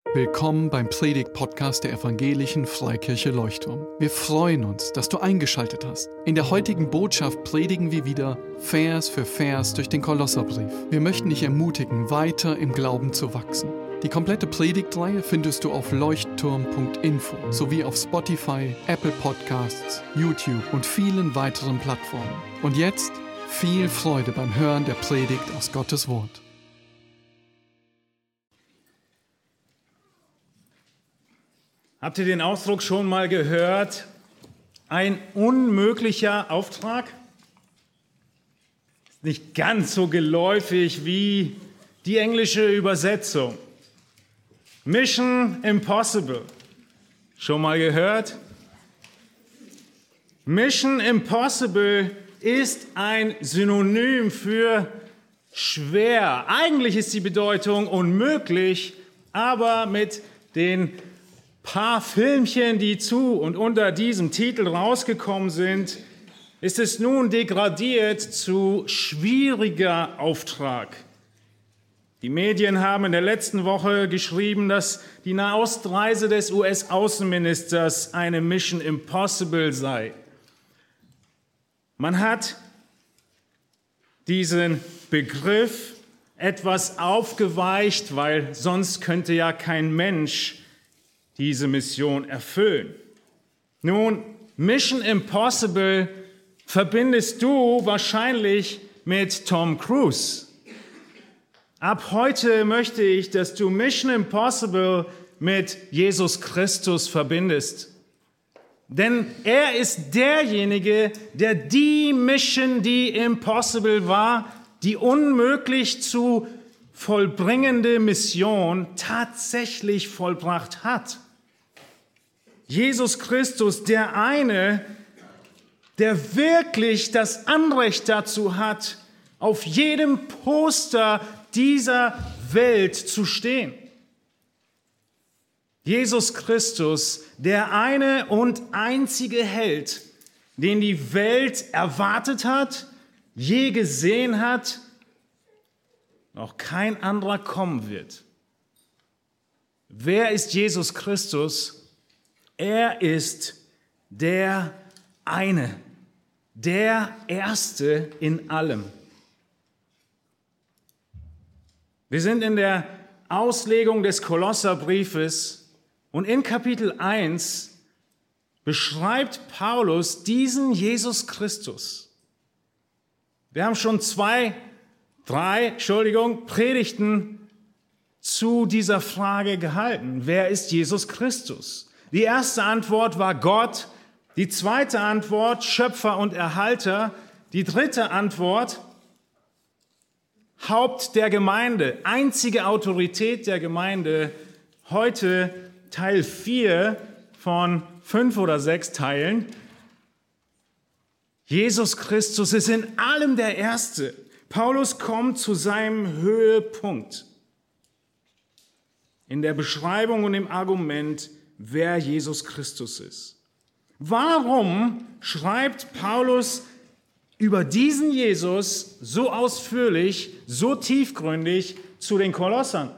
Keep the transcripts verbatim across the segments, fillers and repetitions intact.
Willkommen beim Predigt-Podcast der Evangelischen Freikirche Leuchtturm. Wir freuen uns, dass du eingeschaltet hast. In der heutigen Botschaft predigen wir wieder Vers für Vers durch den Kolosserbrief. Wir möchten dich ermutigen, weiter im Glauben zu wachsen. Die komplette Predigtreihe findest du auf leuchtturm punkt info sowie auf Spotify, Apple Podcasts, YouTube und vielen weiteren Plattformen. Und jetzt viel Freude beim Hören der Predigt aus Gottes Wort. Habt ihr den Ausdruck schon mal gehört? Ein unmöglicher Auftrag? Ist nicht ganz so geläufig wie die englische Übersetzung. Mission Impossible. Schon mal gehört? Mission Impossible ist ein Synonym für schwer. Eigentlich ist die Bedeutung unmöglich, aber mit den paar Filmchen, die zu und unter diesem Titel rausgekommen sind, ist es nun degradiert zu schwieriger Auftrag. Die Medien haben in der letzten Woche geschrieben, dass die Nahostreise des U S-Außenministers eine Mission Impossible sei. Man hat diesen Begriff etwas aufgeweicht, weil sonst könnte ja kein Mensch diese Mission erfüllen. Nun, Mission Impossible verbindest du wahrscheinlich mit Tom Cruise. Ab heute möchte ich, dass du Mission Impossible mit Jesus Christus verbindest. Denn er ist derjenige, der die Mission, die impossible war, die unmöglich zu vollbringende Mission tatsächlich vollbracht hat. Jesus Christus, der eine, der wirklich das Anrecht dazu hat, auf jedem Poster dieser Welt zu stehen. Jesus Christus, der eine und einzige Held, den die Welt erwartet hat, je gesehen hat, noch kein anderer kommen wird. Wer ist Jesus Christus? Er ist der eine, der Erste in allem. Wir sind in der Auslegung des Kolosserbriefes und in Kapitel eins beschreibt Paulus diesen Jesus Christus. Wir haben schon zwei, drei, Entschuldigung, Predigten zu dieser Frage gehalten. Wer ist Jesus Christus? Die erste Antwort war Gott, die zweite Antwort Schöpfer und Erhalter, die dritte Antwort Haupt der Gemeinde, einzige Autorität der Gemeinde. Heute Teil vier von fünf oder sechs Teilen. Jesus Christus ist in allem der Erste. Paulus kommt zu seinem Höhepunkt in der Beschreibung und im Argument, wer Jesus Christus ist. Warum schreibt Paulus über diesen Jesus so ausführlich, so tiefgründig zu den Kolossern?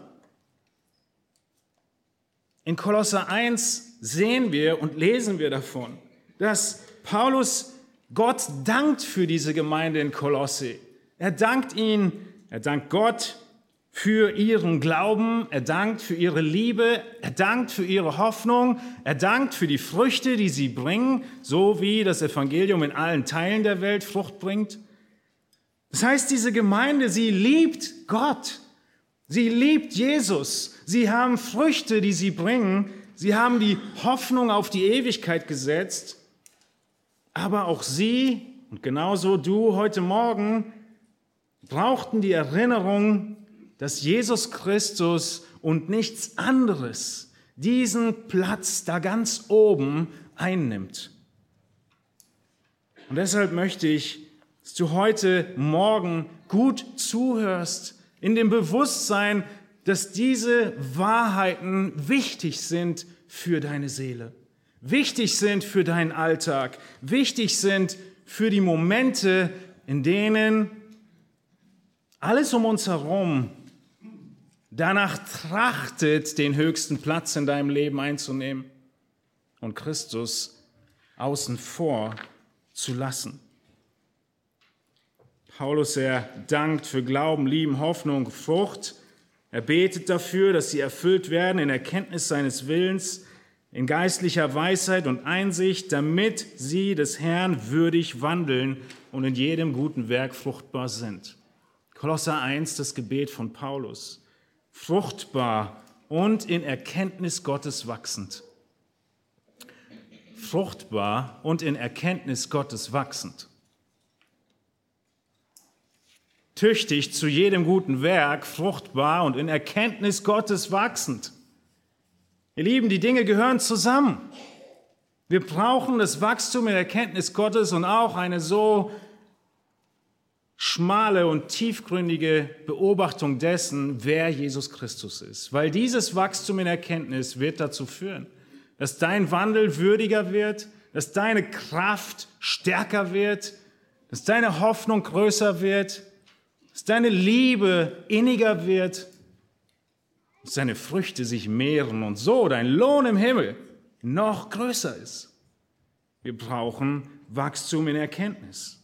In Kolosser eins sehen wir und lesen wir davon, dass Paulus Gott dankt für diese Gemeinde in Kolosse. Er dankt ihnen, er dankt Gott für ihren Glauben, er dankt für ihre Liebe, er dankt für ihre Hoffnung, er dankt für die Früchte, die sie bringen, so wie das Evangelium in allen Teilen der Welt Frucht bringt. Das heißt, diese Gemeinde, sie liebt Gott, sie liebt Jesus, sie haben Früchte, die sie bringen, sie haben die Hoffnung auf die Ewigkeit gesetzt, aber auch sie und genauso du heute Morgen brauchten die Erinnerung, dass Jesus Christus und nichts anderes diesen Platz da ganz oben einnimmt. Und deshalb möchte ich, dass du heute Morgen gut zuhörst, in dem Bewusstsein, dass diese Wahrheiten wichtig sind für deine Seele, wichtig sind für deinen Alltag, wichtig sind für die Momente, in denen alles um uns herum danach trachtet, den höchsten Platz in deinem Leben einzunehmen und Christus außen vor zu lassen. Paulus, er dankt für Glauben, Lieben, Hoffnung, Frucht. Er betet dafür, dass sie erfüllt werden in Erkenntnis seines Willens, in geistlicher Weisheit und Einsicht, damit sie des Herrn würdig wandeln und in jedem guten Werk fruchtbar sind. Kolosser eins, das Gebet von Paulus. Fruchtbar und in Erkenntnis Gottes wachsend. Fruchtbar und in Erkenntnis Gottes wachsend. Tüchtig zu jedem guten Werk, fruchtbar und in Erkenntnis Gottes wachsend. Ihr Lieben, die Dinge gehören zusammen. Wir brauchen das Wachstum in Erkenntnis Gottes und auch eine so schmale und tiefgründige Beobachtung dessen, wer Jesus Christus ist. Weil dieses Wachstum in Erkenntnis wird dazu führen, dass dein Wandel würdiger wird, dass deine Kraft stärker wird, dass deine Hoffnung größer wird, dass deine Liebe inniger wird, dass deine Früchte sich mehren und so dein Lohn im Himmel noch größer ist. Wir brauchen Wachstum in Erkenntnis.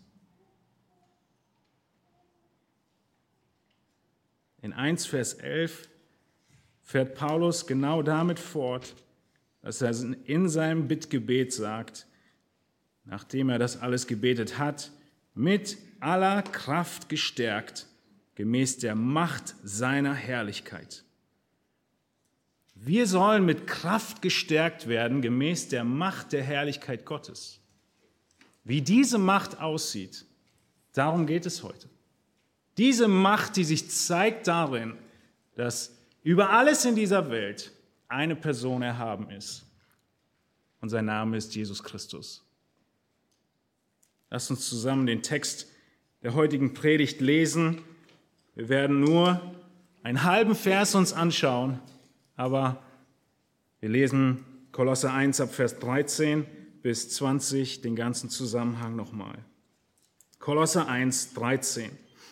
In eins Vers elf fährt Paulus genau damit fort, dass er in seinem Bittgebet sagt, nachdem er das alles gebetet hat, mit aller Kraft gestärkt, gemäß der Macht seiner Herrlichkeit. Wir sollen mit Kraft gestärkt werden, gemäß der Macht der Herrlichkeit Gottes. Wie diese Macht aussieht, darum geht es heute. Diese Macht, die sich zeigt darin, dass über alles in dieser Welt eine Person erhaben ist. Und sein Name ist Jesus Christus. Lasst uns zusammen den Text der heutigen Predigt lesen. Wir werden nur einen halben Vers uns anschauen, aber wir lesen Kolosser eins ab Vers dreizehn bis zwanzig, den ganzen Zusammenhang nochmal. Kolosser eins, dreizehn.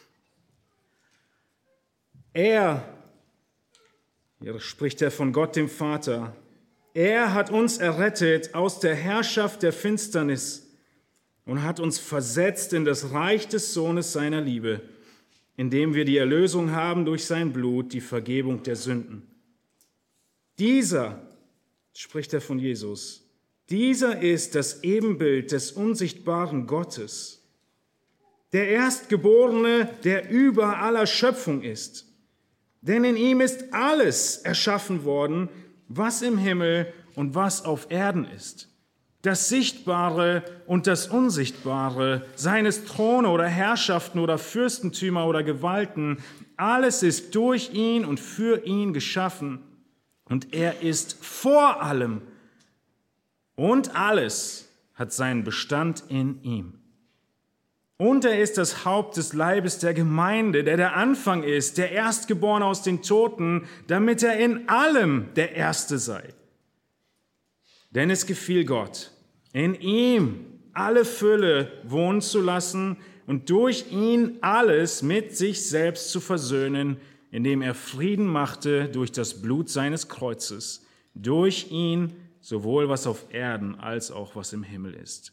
Er, hier spricht er von Gott dem Vater, er hat uns errettet aus der Herrschaft der Finsternis und hat uns versetzt in das Reich des Sohnes seiner Liebe, indem wir die Erlösung haben durch sein Blut, die Vergebung der Sünden. Dieser, spricht er von Jesus, dieser ist das Ebenbild des unsichtbaren Gottes, der Erstgeborene, der über aller Schöpfung ist. Denn in ihm ist alles erschaffen worden, was im Himmel und was auf Erden ist. Das Sichtbare und das Unsichtbare, seien es Throne oder Herrschaften oder Fürstentümer oder Gewalten, alles ist durch ihn und für ihn geschaffen. Und er ist vor allem und alles hat seinen Bestand in ihm. Und er ist das Haupt des Leibes der Gemeinde, der der Anfang ist, der Erstgeborene aus den Toten, damit er in allem der Erste sei. Denn es gefiel Gott, in ihm alle Fülle wohnen zu lassen und durch ihn alles mit sich selbst zu versöhnen, indem er Frieden machte durch das Blut seines Kreuzes, durch ihn sowohl was auf Erden als auch was im Himmel ist.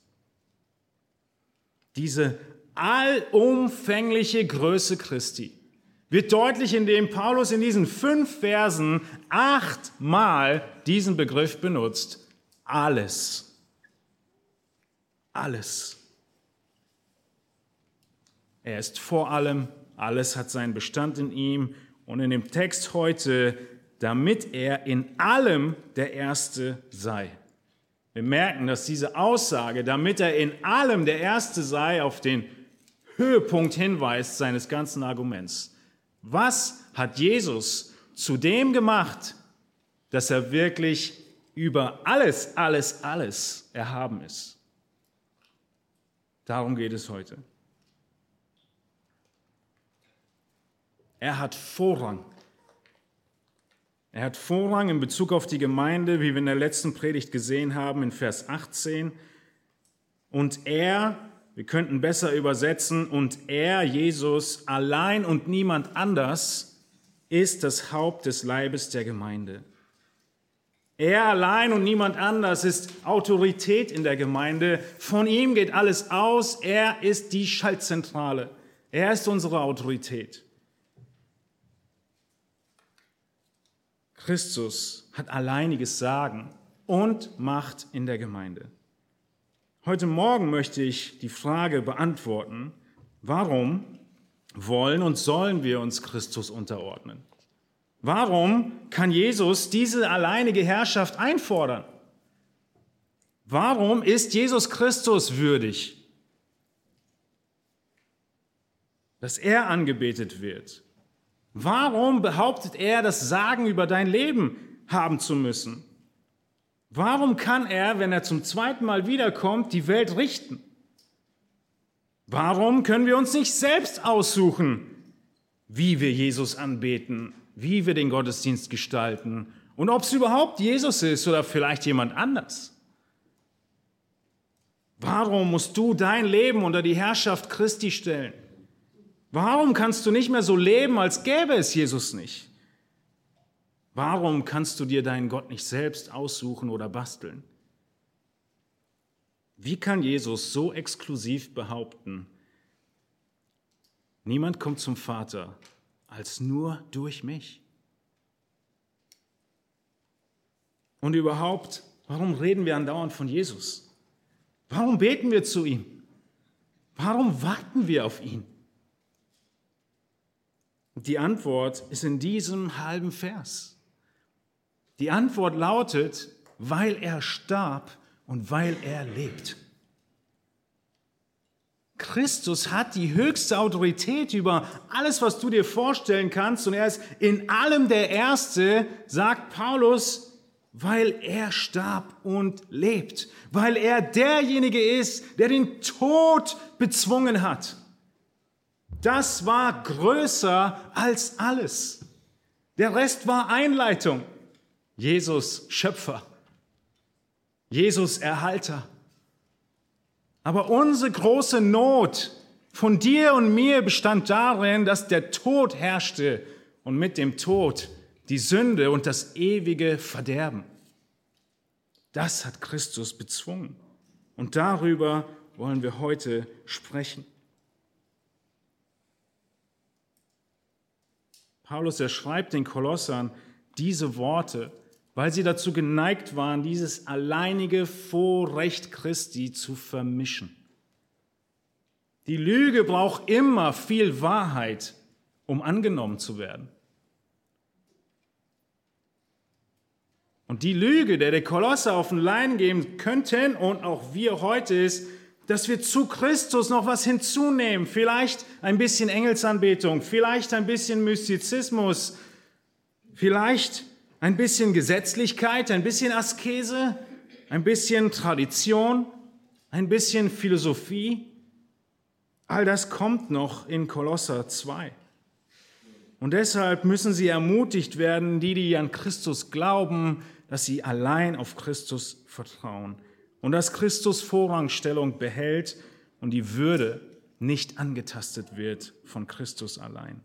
Diese allumfängliche Größe Christi wird deutlich, indem Paulus in diesen fünf Versen achtmal diesen Begriff benutzt. Alles. Alles. Er ist vor allem, alles hat seinen Bestand in ihm und in dem Text heute, damit er in allem der Erste sei. Wir merken, dass diese Aussage, damit er in allem der Erste sei, auf den Höhepunkt hinweist seines ganzen Arguments. Was hat Jesus zu dem gemacht, dass er wirklich über alles, alles, alles erhaben ist? Darum geht es heute. Er hat Vorrang. Er hat Vorrang in Bezug auf die Gemeinde, wie wir in der letzten Predigt gesehen haben, in Vers achtzehn. Und er, wir könnten besser übersetzen, und er, Jesus, allein und niemand anders, ist das Haupt des Leibes der Gemeinde. Er allein und niemand anders ist Autorität in der Gemeinde. Von ihm geht alles aus. Er ist die Schaltzentrale. Er ist unsere Autorität. Christus hat alleiniges Sagen und Macht in der Gemeinde. Heute Morgen möchte ich die Frage beantworten, warum wollen und sollen wir uns Christus unterordnen? Warum kann Jesus diese alleinige Herrschaft einfordern? Warum ist Jesus Christus würdig, dass er angebetet wird? Warum behauptet er, das Sagen über dein Leben haben zu müssen? Warum kann er, wenn er zum zweiten Mal wiederkommt, die Welt richten? Warum können wir uns nicht selbst aussuchen, wie wir Jesus anbeten, wie wir den Gottesdienst gestalten und ob es überhaupt Jesus ist oder vielleicht jemand anders? Warum musst du dein Leben unter die Herrschaft Christi stellen? Warum kannst du nicht mehr so leben, als gäbe es Jesus nicht? Warum kannst du dir deinen Gott nicht selbst aussuchen oder basteln? Wie kann Jesus so exklusiv behaupten, niemand kommt zum Vater als nur durch mich? Und überhaupt, warum reden wir andauernd von Jesus? Warum beten wir zu ihm? Warum warten wir auf ihn? Die Antwort ist in diesem halben Vers. Die Antwort lautet, weil er starb und weil er lebt. Christus hat die höchste Autorität über alles, was du dir vorstellen kannst, und er ist in allem der Erste, sagt Paulus, weil er starb und lebt, weil er derjenige ist, der den Tod bezwungen hat. Das war größer als alles. Der Rest war Einleitung. Jesus Schöpfer, Jesus Erhalter. Aber unsere große Not von dir und mir bestand darin, dass der Tod herrschte und mit dem Tod die Sünde und das ewige Verderben. Das hat Christus bezwungen. Und darüber wollen wir heute sprechen. Paulus, er schreibt den Kolossern diese Worte, weil sie dazu geneigt waren, dieses alleinige Vorrecht Christi zu vermischen. Die Lüge braucht immer viel Wahrheit, um angenommen zu werden. Und die Lüge, der die Kolosser auf den Leim geben könnten und auch wir heute, ist, dass wir zu Christus noch was hinzunehmen. Vielleicht ein bisschen Engelsanbetung, vielleicht ein bisschen Mystizismus, vielleicht ein bisschen Gesetzlichkeit, ein bisschen Askese, ein bisschen Tradition, ein bisschen Philosophie. All das kommt noch in Kolosser zwei. Und deshalb müssen sie ermutigt werden, die, die an Christus glauben, dass sie allein auf Christus vertrauen und dass Christus Vorrangstellung behält und die Würde nicht angetastet wird von Christus allein.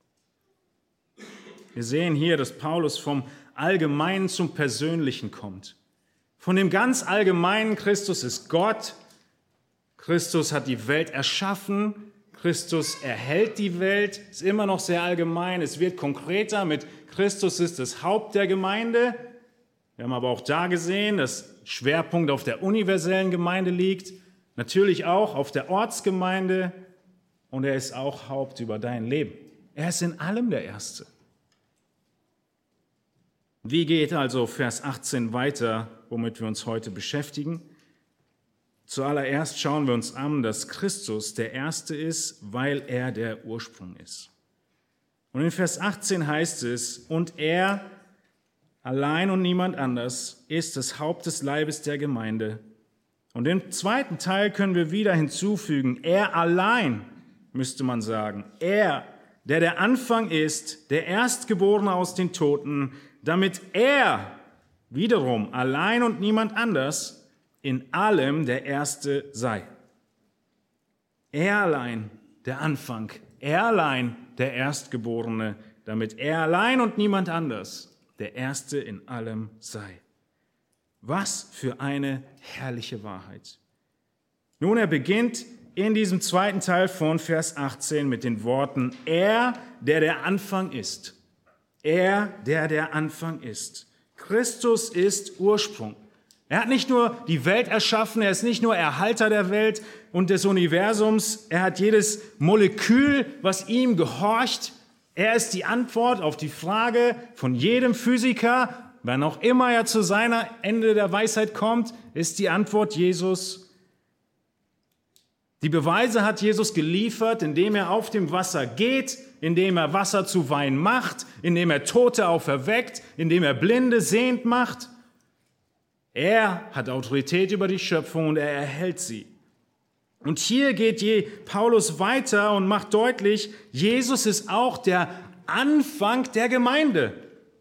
Wir sehen hier, dass Paulus vom Allgemeinen zum Persönlichen kommt. Von dem ganz Allgemeinen, Christus ist Gott, Christus hat die Welt erschaffen, Christus erhält die Welt, ist immer noch sehr allgemein, es wird konkreter, mit Christus ist das Haupt der Gemeinde. Wir haben aber auch da gesehen, dass Schwerpunkt auf der universellen Gemeinde liegt, natürlich auch auf der Ortsgemeinde, und er ist auch Haupt über dein Leben. Er ist in allem der Erste. Wie geht also Vers achtzehn weiter, womit wir uns heute beschäftigen? Zuallererst schauen wir uns an, dass Christus der Erste ist, weil er der Ursprung ist. Und in Vers achtzehn heißt es, und er allein und niemand anders ist das Haupt des Leibes der Gemeinde. Und im zweiten Teil können wir wieder hinzufügen, er allein, müsste man sagen, er, der der Anfang ist, der Erstgeborene aus den Toten, damit er wiederum allein und niemand anders in allem der Erste sei. Er allein der Anfang, er allein der Erstgeborene damit er allein und niemand anders der Erste in allem sei. Was für eine herrliche Wahrheit. Nun, er beginnt in diesem zweiten Teil von Vers achtzehn mit den Worten, er, der der Anfang ist. Er, der der Anfang ist. Christus ist Ursprung. Er hat nicht nur die Welt erschaffen, er ist nicht nur Erhalter der Welt und des Universums, er hat jedes Molekül, was ihm gehorcht. Er ist die Antwort auf die Frage von jedem Physiker, wann auch immer er zu seiner Ende der Weisheit kommt, ist die Antwort Jesus. Die Beweise hat Jesus geliefert, indem er auf dem Wasser geht, indem er Wasser zu Wein macht, indem er Tote auferweckt, indem er Blinde sehend macht. Er hat Autorität über die Schöpfung und er erhält sie. Und hier geht je Paulus weiter und macht deutlich, Jesus ist auch der Anfang der Gemeinde.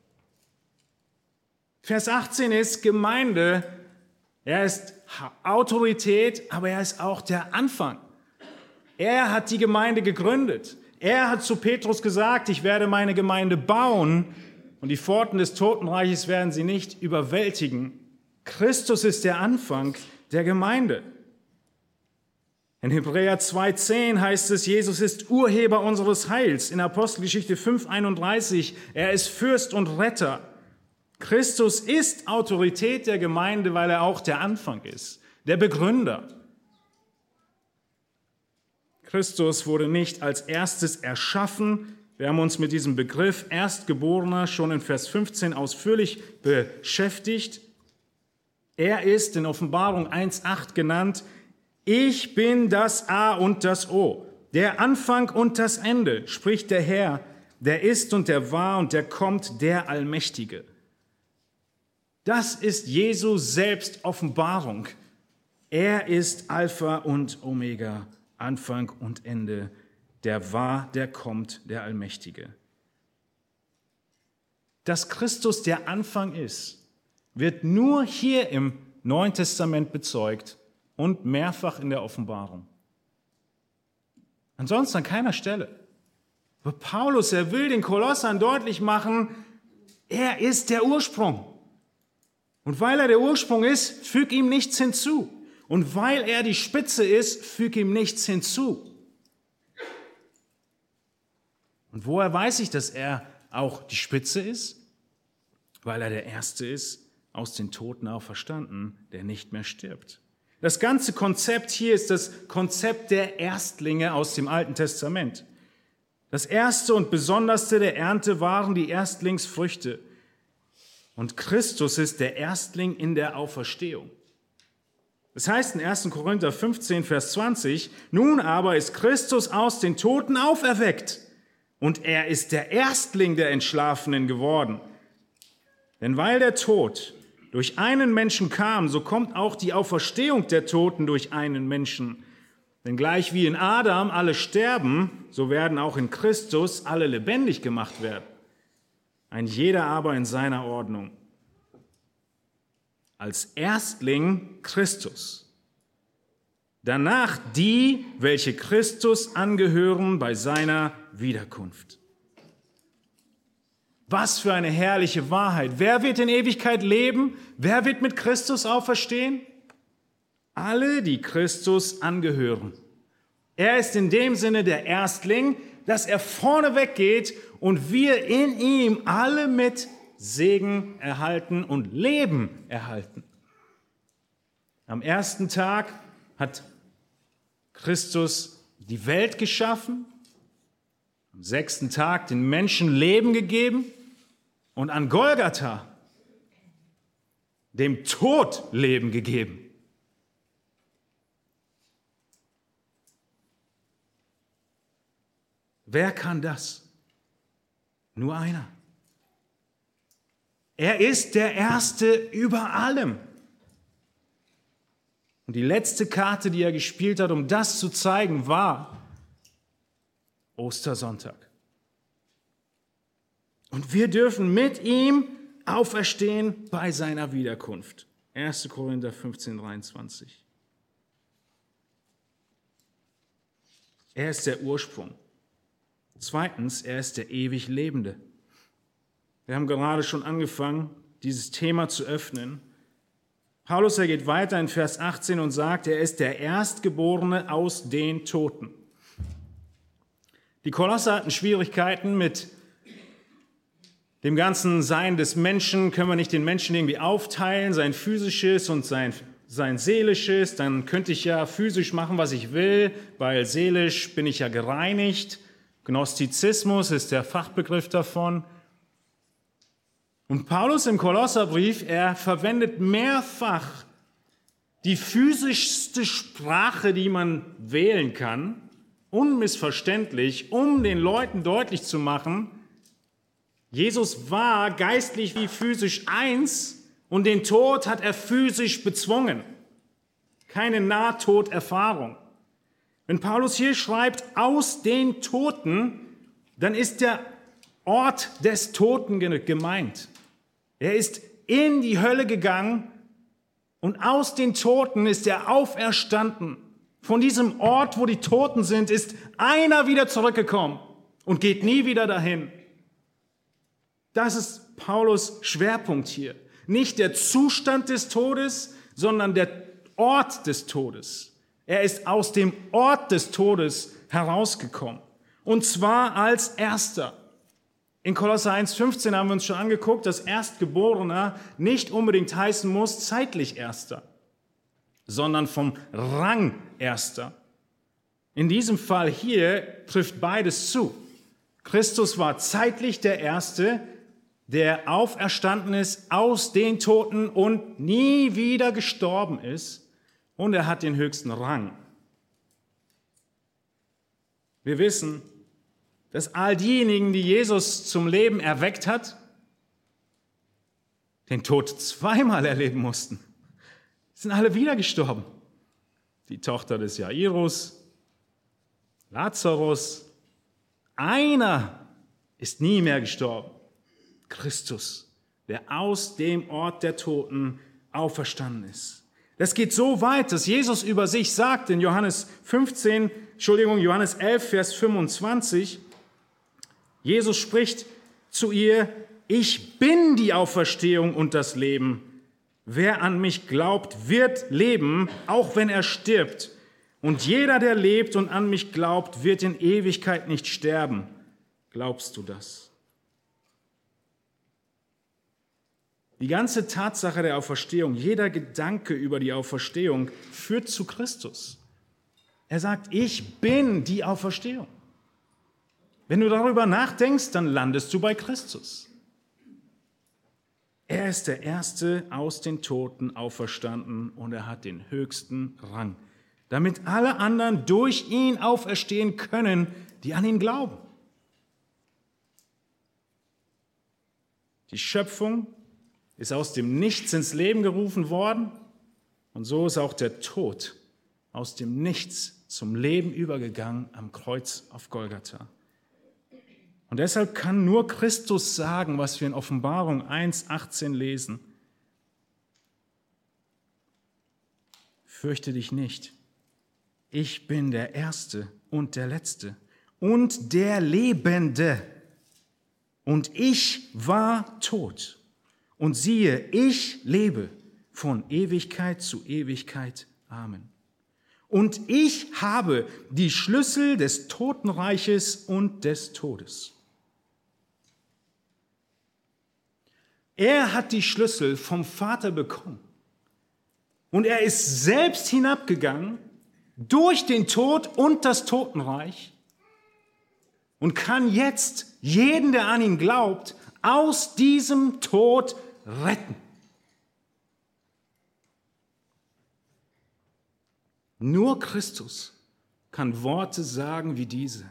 Vers achtzehn ist Gemeinde. Er ist Autorität, aber er ist auch der Anfang. Er hat die Gemeinde gegründet. Er hat zu Petrus gesagt, ich werde meine Gemeinde bauen und die Pforten des Totenreiches werden sie nicht überwältigen. Christus ist der Anfang der Gemeinde. In Hebräer zwei zehn heißt es, Jesus ist Urheber unseres Heils. In Apostelgeschichte fünf einunddreißig, er ist Fürst und Retter. Christus ist Autorität der Gemeinde, weil er auch der Anfang ist, der Begründer. Christus wurde nicht als erstes erschaffen. Wir haben uns mit diesem Begriff Erstgeborener schon in Vers fünfzehn ausführlich beschäftigt. Er ist in Offenbarung eins acht genannt, ich bin das A und das O, der Anfang und das Ende, spricht der Herr, der ist und der war und der kommt, der Allmächtige. Das ist Jesu selbst Offenbarung. Er ist Alpha und Omega, Anfang und Ende, der war, der kommt, der Allmächtige. Dass Christus der Anfang ist, wird nur hier im Neuen Testament bezeugt und mehrfach in der Offenbarung. Ansonsten an keiner Stelle. Aber Paulus, er will den Kolossern deutlich machen, er ist der Ursprung. Und weil er der Ursprung ist, füg ihm nichts hinzu. Und weil er die Spitze ist, füg ihm nichts hinzu. Und woher weiß ich, dass er auch die Spitze ist? Weil er der Erste ist, aus den Toten auferstanden, der nicht mehr stirbt. Das ganze Konzept hier ist das Konzept der Erstlinge aus dem Alten Testament. Das Erste und Besonderste der Ernte waren die Erstlingsfrüchte. Und Christus ist der Erstling in der Auferstehung. Das heißt in erster Korinther fünfzehn, Vers zwanzig, nun aber ist Christus aus den Toten auferweckt und er ist der Erstling der Entschlafenen geworden. Denn weil der Tod durch einen Menschen kam, so kommt auch die Auferstehung der Toten durch einen Menschen. Denn gleich wie in Adam alle sterben, so werden auch in Christus alle lebendig gemacht werden. Ein jeder aber in seiner Ordnung. Als Erstling Christus. Danach die, welche Christus angehören bei seiner Wiederkunft. Was für eine herrliche Wahrheit. Wer wird in Ewigkeit leben? Wer wird mit Christus auferstehen? Alle, die Christus angehören. Er ist in dem Sinne der Erstling, dass er vorne weggeht und wir in ihm alle mit Segen erhalten und Leben erhalten. Am ersten Tag hat Christus die Welt geschaffen, am sechsten Tag den Menschen Leben gegeben und an Golgatha dem Tod Leben gegeben. Wer kann das? Nur einer. Er ist der Erste über allem. Und die letzte Karte, die er gespielt hat, um das zu zeigen, war Ostersonntag. Und wir dürfen mit ihm auferstehen bei seiner Wiederkunft. erster Korinther fünfzehn, dreiundzwanzig. Er ist der Ursprung. Zweitens, er ist der ewig Lebende. Wir haben gerade schon angefangen, dieses Thema zu öffnen. Paulus, er geht weiter in Vers achtzehn und sagt, er ist der Erstgeborene aus den Toten. Die Kolosser hatten Schwierigkeiten mit dem ganzen Sein des Menschen. Können wir nicht den Menschen irgendwie aufteilen, sein physisches und sein, sein seelisches? Dann könnte ich ja physisch machen, was ich will, weil seelisch bin ich ja gereinigt. Gnostizismus ist der Fachbegriff davon. Und Paulus im Kolosserbrief, er verwendet mehrfach die physischste Sprache, die man wählen kann, unmissverständlich, um den Leuten deutlich zu machen, Jesus war geistlich wie physisch eins und den Tod hat er physisch bezwungen. Keine Nahtoderfahrung. Wenn Paulus hier schreibt, aus den Toten, dann ist der Ort des Toten gemeint. Er ist in die Hölle gegangen und aus den Toten ist er auferstanden. Von diesem Ort, wo die Toten sind, ist einer wieder zurückgekommen und geht nie wieder dahin. Das ist Paulus Schwerpunkt hier. Nicht der Zustand des Todes, sondern der Ort des Todes. Er ist aus dem Ort des Todes herausgekommen. Und zwar als Erster. In Kolosser eins fünfzehn haben wir uns schon angeguckt, dass Erstgeborener nicht unbedingt heißen muss zeitlich Erster, sondern vom Rang Erster. In diesem Fall hier trifft beides zu. Christus war zeitlich der Erste, der auferstanden ist aus den Toten und nie wieder gestorben ist, und er hat den höchsten Rang. Wir wissen, dass all diejenigen, die Jesus zum Leben erweckt hat, den Tod zweimal erleben mussten. Sind alle wieder gestorben. Die Tochter des Jairus, Lazarus, einer ist nie mehr gestorben. Christus, der aus dem Ort der Toten auferstanden ist. Das geht so weit, dass Jesus über sich sagt in Johannes fünfzehn, Entschuldigung, Johannes elf, Vers fünfundzwanzig, Jesus spricht zu ihr, ich bin die Auferstehung und das Leben. Wer an mich glaubt, wird leben, auch wenn er stirbt. Und jeder, der lebt und an mich glaubt, wird in Ewigkeit nicht sterben. Glaubst du das? Die ganze Tatsache der Auferstehung, jeder Gedanke über die Auferstehung führt zu Christus. Er sagt, ich bin die Auferstehung. Wenn du darüber nachdenkst, dann landest du bei Christus. Er ist der Erste aus den Toten auferstanden und er hat den höchsten Rang, damit alle anderen durch ihn auferstehen können, die an ihn glauben. Die Schöpfung ist aus dem Nichts ins Leben gerufen worden und so ist auch der Tod aus dem Nichts zum Leben übergegangen am Kreuz auf Golgatha. Und deshalb kann nur Christus sagen, was wir in Offenbarung eins achtzehn lesen. Fürchte dich nicht. Ich bin der Erste und der Letzte und der Lebende. Und ich war tot. Und siehe, ich lebe von Ewigkeit zu Ewigkeit. Amen. Und ich habe die Schlüssel des Totenreiches und des Todes. Er hat die Schlüssel vom Vater bekommen. Und er ist selbst hinabgegangen durch den Tod und das Totenreich und kann jetzt jeden, der an ihn glaubt, aus diesem Tod retten. Nur Christus kann Worte sagen wie diese.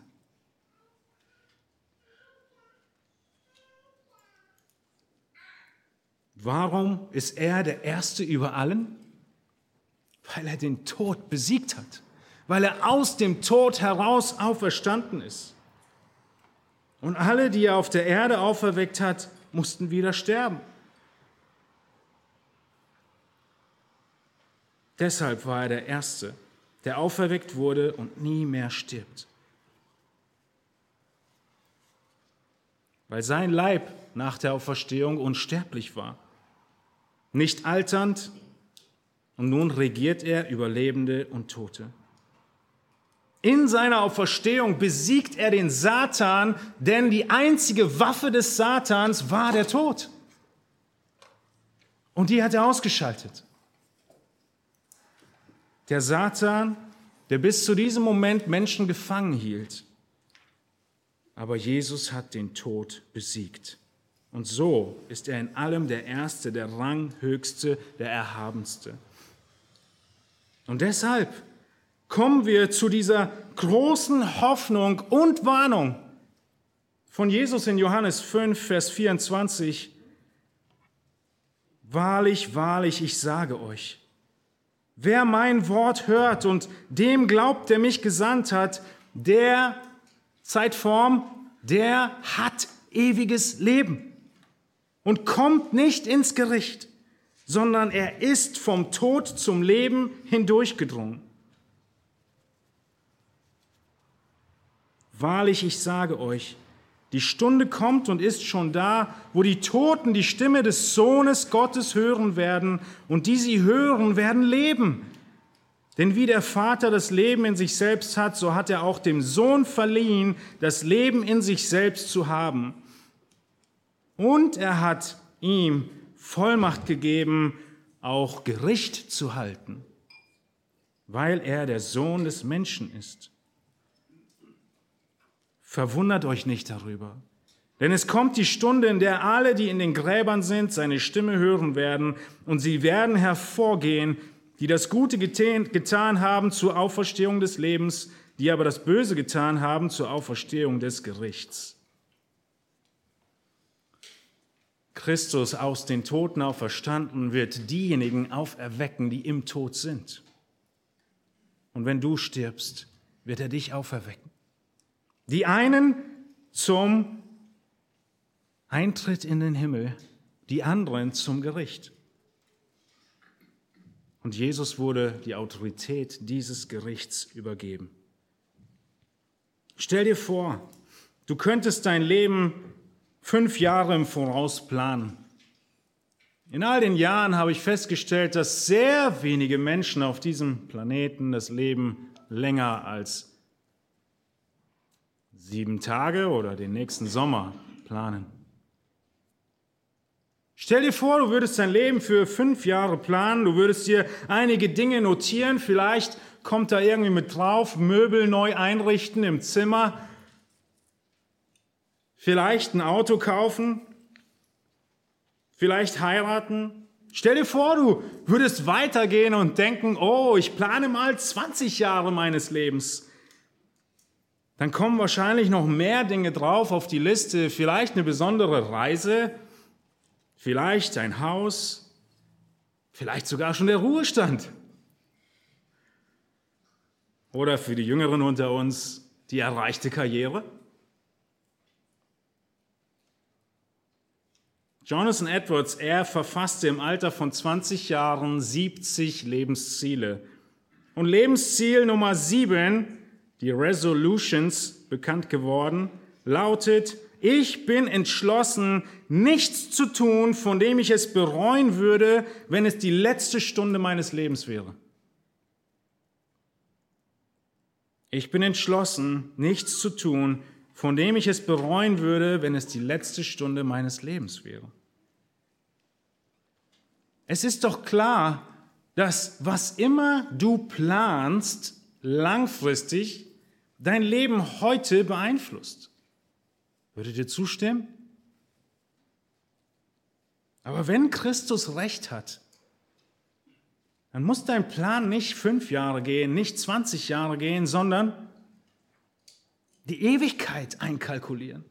Warum ist er der Erste über allen? Weil er den Tod besiegt hat, weil er aus dem Tod heraus auferstanden ist. Und alle, die er auf der Erde auferweckt hat, mussten wieder sterben. Deshalb war er der Erste, der auferweckt wurde und nie mehr stirbt. weil sein Leib nach der Auferstehung unsterblich war, nicht alternd, und nun regiert er über Lebende und Tote. In seiner Auferstehung besiegt er den Satan, denn die einzige Waffe des Satans war der Tod. Und die hat er ausgeschaltet. Der Satan, der bis zu diesem Moment Menschen gefangen hielt. Aber Jesus hat den Tod besiegt. Und so ist er in allem der Erste, der Ranghöchste, der Erhabenste. Und deshalb kommen wir zu dieser großen Hoffnung und Warnung von Jesus in Johannes fünf, Vers vierundzwanzig. Wahrlich, wahrlich, ich sage euch, wer mein Wort hört und dem glaubt, der mich gesandt hat, der, Zeitform, der hat ewiges Leben und kommt nicht ins Gericht, sondern er ist vom Tod zum Leben hindurchgedrungen. Wahrlich, ich sage euch, die Stunde kommt und ist schon da, wo die Toten die Stimme des Sohnes Gottes hören werden, und die sie hören, werden leben. Denn wie der Vater das Leben in sich selbst hat, so hat er auch dem Sohn verliehen, das Leben in sich selbst zu haben. Und er hat ihm Vollmacht gegeben, auch Gericht zu halten, weil er der Sohn des Menschen ist. Verwundert euch nicht darüber, denn es kommt die Stunde, in der alle, die in den Gräbern sind, seine Stimme hören werden, und sie werden hervorgehen, die das Gute getan haben zur Auferstehung des Lebens, die aber das Böse getan haben zur Auferstehung des Gerichts. Christus aus den Toten auferstanden wird diejenigen auferwecken, die im Tod sind. Und wenn du stirbst, wird er dich auferwecken. Die einen zum Eintritt in den Himmel, die anderen zum Gericht. Und Jesus wurde die Autorität dieses Gerichts übergeben. Stell dir vor, du könntest dein Leben fünf Jahre im Voraus planen. In all den Jahren habe ich festgestellt, dass sehr wenige Menschen auf diesem Planeten das Leben länger als sieben Tage oder den nächsten Sommer planen. Stell dir vor, du würdest dein Leben für fünf Jahre planen, du würdest dir einige Dinge notieren, vielleicht kommt da irgendwie mit drauf, Möbel neu einrichten im Zimmer, vielleicht ein Auto kaufen, vielleicht heiraten. Stell dir vor, du würdest weitergehen und denken, oh, ich plane mal zwanzig Jahre meines Lebens. Dann kommen wahrscheinlich noch mehr Dinge drauf auf die Liste, vielleicht eine besondere Reise, vielleicht ein Haus, vielleicht sogar schon der Ruhestand. Oder für die Jüngeren unter uns die erreichte Karriere. Jonathan Edwards, er verfasste im Alter von zwanzig Jahren siebzig Lebensziele. Und Lebensziel Nummer sieben, die Resolutions, bekannt geworden, lautet: Ich bin entschlossen, nichts zu tun, von dem ich es bereuen würde, wenn es die letzte Stunde meines Lebens wäre. Ich bin entschlossen, nichts zu tun, von dem ich es bereuen würde, wenn es die letzte Stunde meines Lebens wäre. Es ist doch klar, dass was immer du planst, langfristig dein Leben heute beeinflusst. Würdet ihr zustimmen? Aber wenn Christus recht hat, dann muss dein Plan nicht fünf Jahre gehen, nicht zwanzig Jahre gehen, sondern die Ewigkeit einkalkulieren.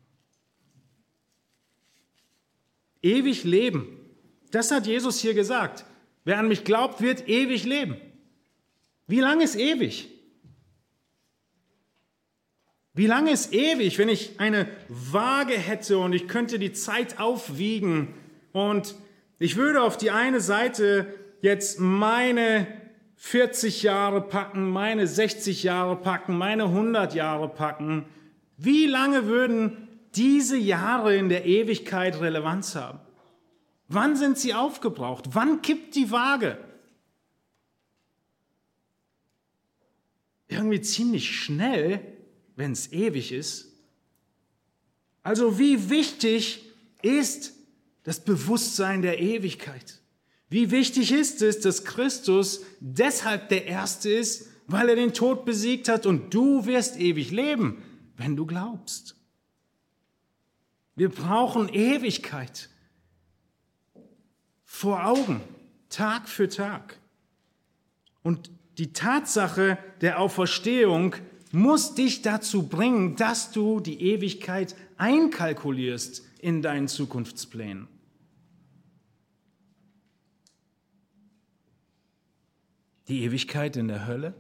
Ewig leben. Das hat Jesus hier gesagt. Wer an mich glaubt, wird ewig leben. Wie lange ist ewig? Wie lange ist ewig, wenn ich eine Waage hätte und ich könnte die Zeit aufwiegen und ich würde auf die eine Seite jetzt meine vierzig Jahre packen, meine sechzig Jahre packen, meine hundert Jahre packen. Wie lange würden diese Jahre in der Ewigkeit Relevanz haben? Wann sind sie aufgebraucht? Wann kippt die Waage? Irgendwie ziemlich schnell, wenn es ewig ist. Also wie wichtig ist das Bewusstsein der Ewigkeit? Wie wichtig ist es, dass Christus deshalb der Erste ist, weil er den Tod besiegt hat und du wirst ewig leben, wenn du glaubst. Wir brauchen Ewigkeit vor Augen, Tag für Tag. Und die Tatsache der Auferstehung muss dich dazu bringen, dass du die Ewigkeit einkalkulierst in deinen Zukunftsplänen. Die Ewigkeit in der Hölle?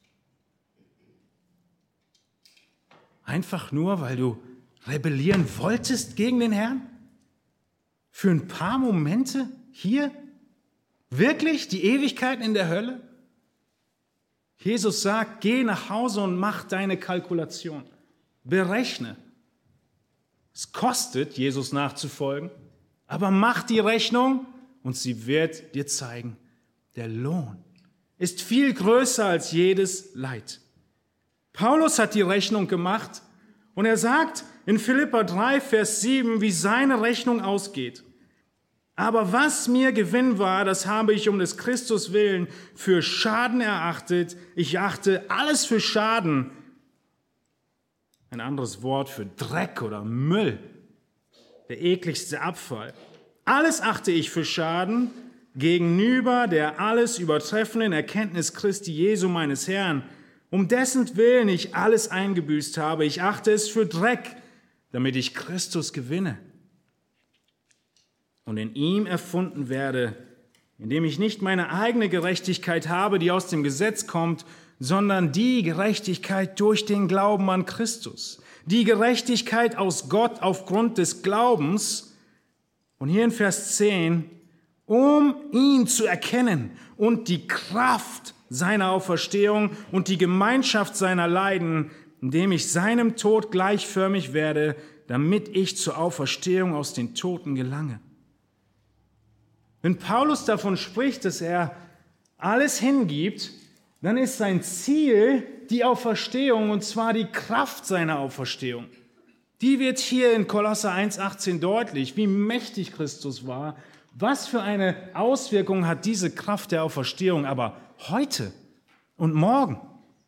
Einfach nur, weil du rebellieren wolltest gegen den Herrn? Für ein paar Momente hier? Wirklich die Ewigkeit in der Hölle? Jesus sagt, geh nach Hause und mach deine Kalkulation. Berechne. Es kostet, Jesus nachzufolgen, aber mach die Rechnung und sie wird dir zeigen, der Lohn ist viel größer als jedes Leid. Paulus hat die Rechnung gemacht und er sagt in Philipper drei, Vers sieben, wie seine Rechnung ausgeht. Aber was mir Gewinn war, das habe ich um des Christus willen für Schaden erachtet. Ich achte alles für Schaden. Ein anderes Wort für Dreck oder Müll. Der ekligste Abfall. Alles achte ich für Schaden gegenüber der alles übertreffenden Erkenntnis Christi Jesu meines Herrn, um dessen Willen ich alles eingebüßt habe. Ich achte es für Dreck, damit ich Christus gewinne und in ihm erfunden werde, indem ich nicht meine eigene Gerechtigkeit habe, die aus dem Gesetz kommt, sondern die Gerechtigkeit durch den Glauben an Christus. Die Gerechtigkeit aus Gott aufgrund des Glaubens. Und hier in Vers zehn, um ihn zu erkennen und die Kraft seiner Auferstehung und die Gemeinschaft seiner Leiden, indem ich seinem Tod gleichförmig werde, damit ich zur Auferstehung aus den Toten gelange. Wenn Paulus davon spricht, dass er alles hingibt, dann ist sein Ziel die Auferstehung, und zwar die Kraft seiner Auferstehung. Die wird hier in Kolosser eins achtzehn deutlich, wie mächtig Christus war. Was für eine Auswirkung hat diese Kraft der Auferstehung aber heute und morgen?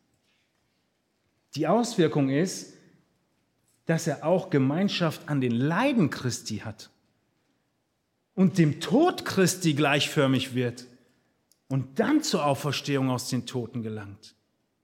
Die Auswirkung ist, dass er auch Gemeinschaft an den Leiden Christi hat und dem Tod Christi gleichförmig wird und dann zur Auferstehung aus den Toten gelangt.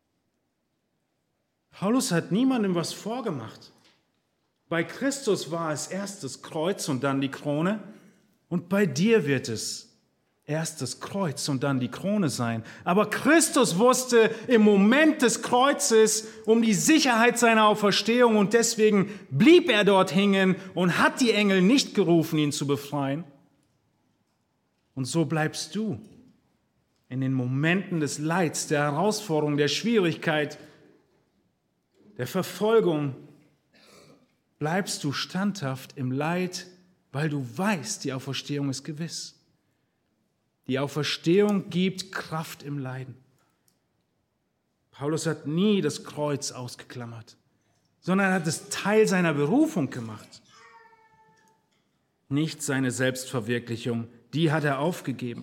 Paulus hat niemandem was vorgemacht. Bei Christus war es erst das Kreuz und dann die Krone, und bei dir wird es erst das Kreuz und dann die Krone sein. Aber Christus wusste im Moment des Kreuzes um die Sicherheit seiner Auferstehung, und deswegen blieb er dort hängen und hat die Engel nicht gerufen, ihn zu befreien. Und so bleibst du in den Momenten des Leids, der Herausforderung, der Schwierigkeit, der Verfolgung, bleibst du standhaft im Leid, weil du weißt, die Auferstehung ist gewiss. Die Auferstehung gibt Kraft im Leiden. Paulus hat nie das Kreuz ausgeklammert, sondern hat es Teil seiner Berufung gemacht. Nicht seine Selbstverwirklichung, die hat er aufgegeben.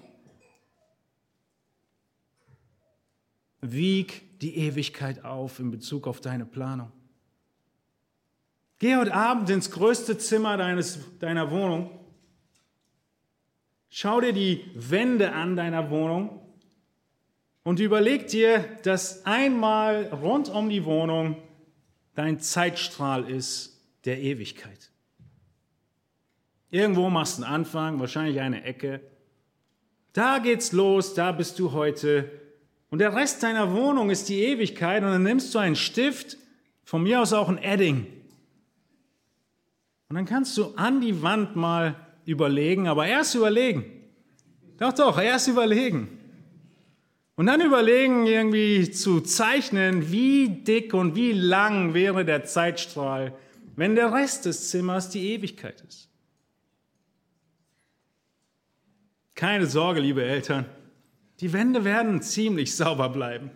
Wieg die Ewigkeit auf in Bezug auf deine Planung. Geh heute Abend ins größte Zimmer deines, deiner Wohnung. Schau dir die Wände an deiner Wohnung und überleg dir, dass einmal rund um die Wohnung dein Zeitstrahl ist der Ewigkeit. Irgendwo machst du einen Anfang, wahrscheinlich eine Ecke. Da geht's los, da bist du heute. Und der Rest deiner Wohnung ist die Ewigkeit, und dann nimmst du einen Stift, von mir aus auch ein Edding. Und dann kannst du an die Wand mal überlegen, aber erst überlegen. Doch, doch, erst überlegen. Und dann überlegen, irgendwie zu zeichnen, wie dick und wie lang wäre der Zeitstrahl wenn der Rest des Zimmers die Ewigkeit ist? Keine Sorge, liebe Eltern, die Wände werden ziemlich sauber bleiben.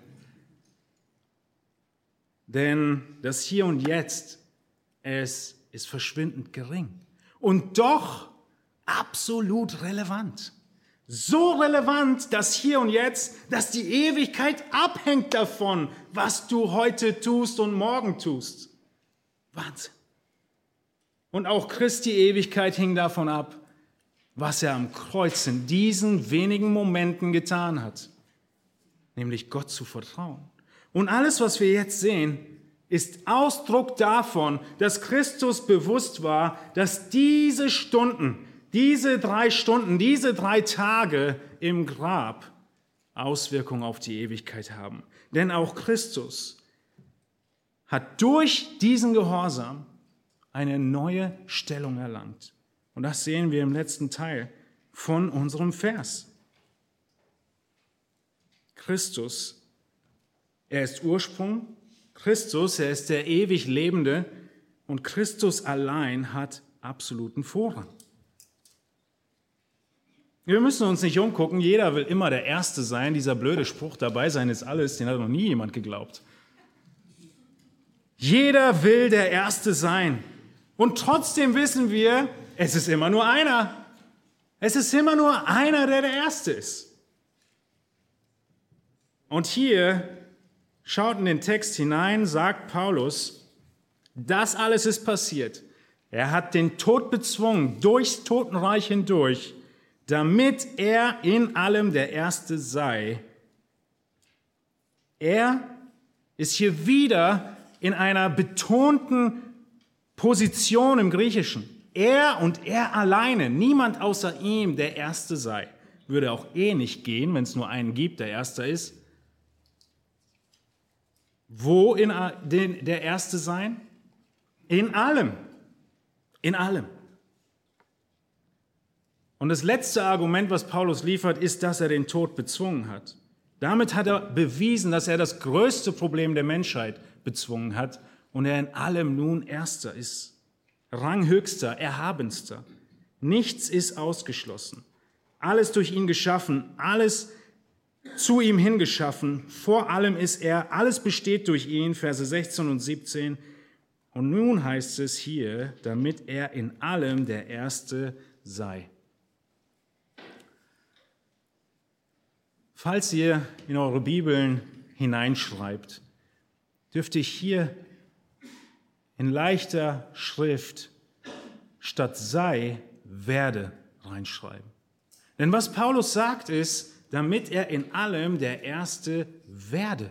Denn das Hier und Jetzt, es ist verschwindend gering und doch absolut relevant. So relevant, dass Hier und Jetzt, dass die Ewigkeit abhängt davon, was du heute tust und morgen tust. Wahnsinn. Und auch Christi Ewigkeit hing davon ab, was er am Kreuz in diesen wenigen Momenten getan hat, nämlich Gott zu vertrauen. Und alles, was wir jetzt sehen, ist Ausdruck davon, dass Christus bewusst war, dass diese Stunden, diese drei Stunden, diese drei Tage im Grab Auswirkungen auf die Ewigkeit haben. Denn auch Christus hat durch diesen Gehorsam eine neue Stellung erlangt. Und das sehen wir im letzten Teil von unserem Vers. Christus, er ist Ursprung, Christus, er ist der ewig Lebende und Christus allein hat absoluten Vorrang. Wir müssen uns nicht umgucken, jeder will immer der Erste sein. Dieser blöde Spruch, dabei sein ist alles, den hat noch nie jemand geglaubt. Jeder will der Erste sein. Und trotzdem wissen wir, es ist immer nur einer. Es ist immer nur einer, der der Erste ist. Und hier, schaut in den Text hinein, sagt Paulus, das alles ist passiert. Er hat den Tod bezwungen, durchs Totenreich hindurch, damit er in allem der Erste sei. Er ist hier wieder in einer betonten Position im Griechischen. Er und er alleine, niemand außer ihm der Erste sei. Würde auch eh nicht gehen, wenn es nur einen gibt, der Erster ist. Wo in den, der Erste sein? In allem. In allem. Und das letzte Argument, was Paulus liefert, ist, dass er den Tod bezwungen hat. Damit hat er bewiesen, dass er das größte Problem der Menschheit bezwungen hat und er in allem nun Erster ist. Ranghöchster, erhabenster. Nichts ist ausgeschlossen. Alles durch ihn geschaffen, alles zu ihm hingeschaffen. Vor allem ist er, alles besteht durch ihn, Verse sechzehn und siebzehn. Und nun heißt es hier, damit er in allem der Erste sei. Falls ihr in eure Bibeln hineinschreibt, dürft ihr hier in leichter Schrift statt sei, werde reinschreiben. Denn was Paulus sagt ist, damit er in allem der Erste werde.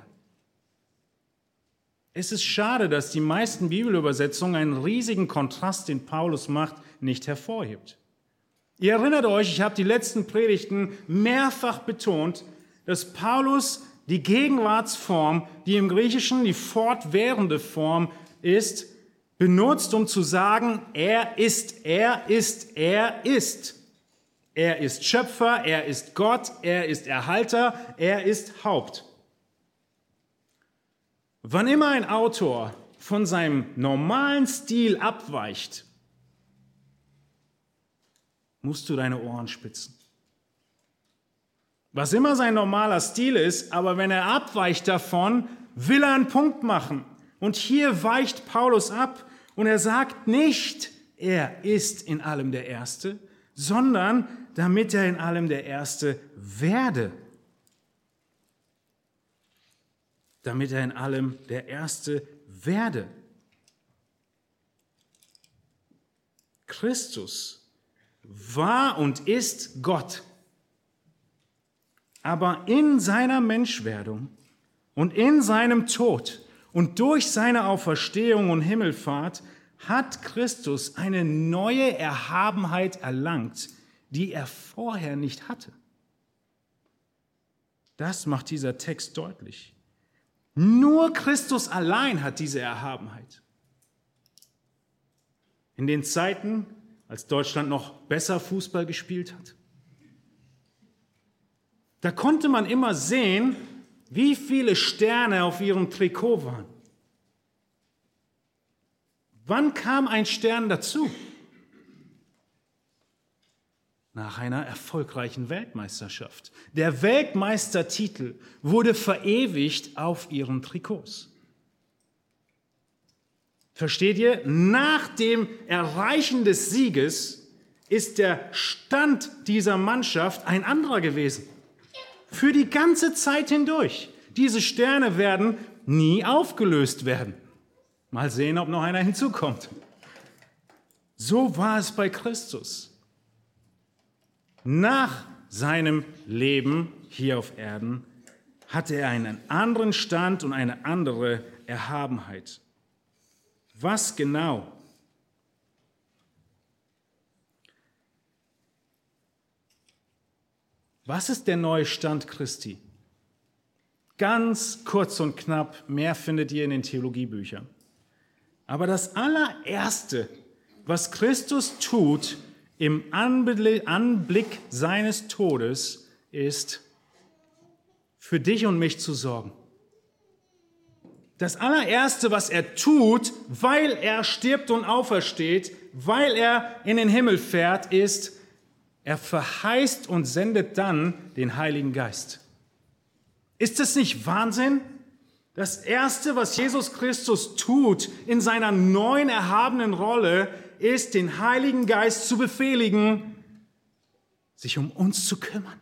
Es ist schade, dass die meisten Bibelübersetzungen einen riesigen Kontrast, den Paulus macht, nicht hervorhebt. Ihr erinnert euch, ich habe die letzten Predigten mehrfach betont, dass Paulus die Gegenwartsform, die im Griechischen die fortwährende Form ist, benutzt, um zu sagen, er ist, er ist, er ist. Er ist Schöpfer, er ist Gott, er ist Erhalter, er ist Haupt. Wann immer ein Autor von seinem normalen Stil abweicht, musst du deine Ohren spitzen. Was immer sein normaler Stil ist, aber wenn er abweicht davon, will er einen Punkt machen. Und hier weicht Paulus ab und er sagt nicht, er ist in allem der Erste, sondern damit er in allem der Erste werde. Damit er in allem der Erste werde. Christus war und ist Gott. Aber in seiner Menschwerdung und in seinem Tod und durch seine Auferstehung und Himmelfahrt hat Christus eine neue Erhabenheit erlangt, die er vorher nicht hatte. Das macht dieser Text deutlich. Nur Christus allein hat diese Erhabenheit. In den Zeiten, als Deutschland noch besser Fußball gespielt hat, da konnte man immer sehen, wie viele Sterne auf ihrem Trikot waren. Wann kam ein Stern dazu? Nach einer erfolgreichen Weltmeisterschaft. Der Weltmeistertitel wurde verewigt auf ihren Trikots. Versteht ihr? Nach dem Erreichen des Sieges ist der Stand dieser Mannschaft ein anderer gewesen. Für die ganze Zeit hindurch. Diese Sterne werden nie aufgelöst werden. Mal sehen, ob noch einer hinzukommt. So war es bei Christus. Nach seinem Leben hier auf Erden hatte er einen anderen Stand und eine andere Erhabenheit. Was genau? Was ist der neue Stand Christi? Ganz kurz und knapp, mehr findet ihr in den Theologiebüchern. Aber das allererste, was Christus tut im Anblick seines Todes, ist, für dich und mich zu sorgen. Das allererste, was er tut, weil er stirbt und aufersteht, weil er in den Himmel fährt, ist, er verheißt und sendet dann den Heiligen Geist. Ist das nicht Wahnsinn? Das Erste, was Jesus Christus tut in seiner neuen erhabenen Rolle, ist, den Heiligen Geist zu befehligen, sich um uns zu kümmern.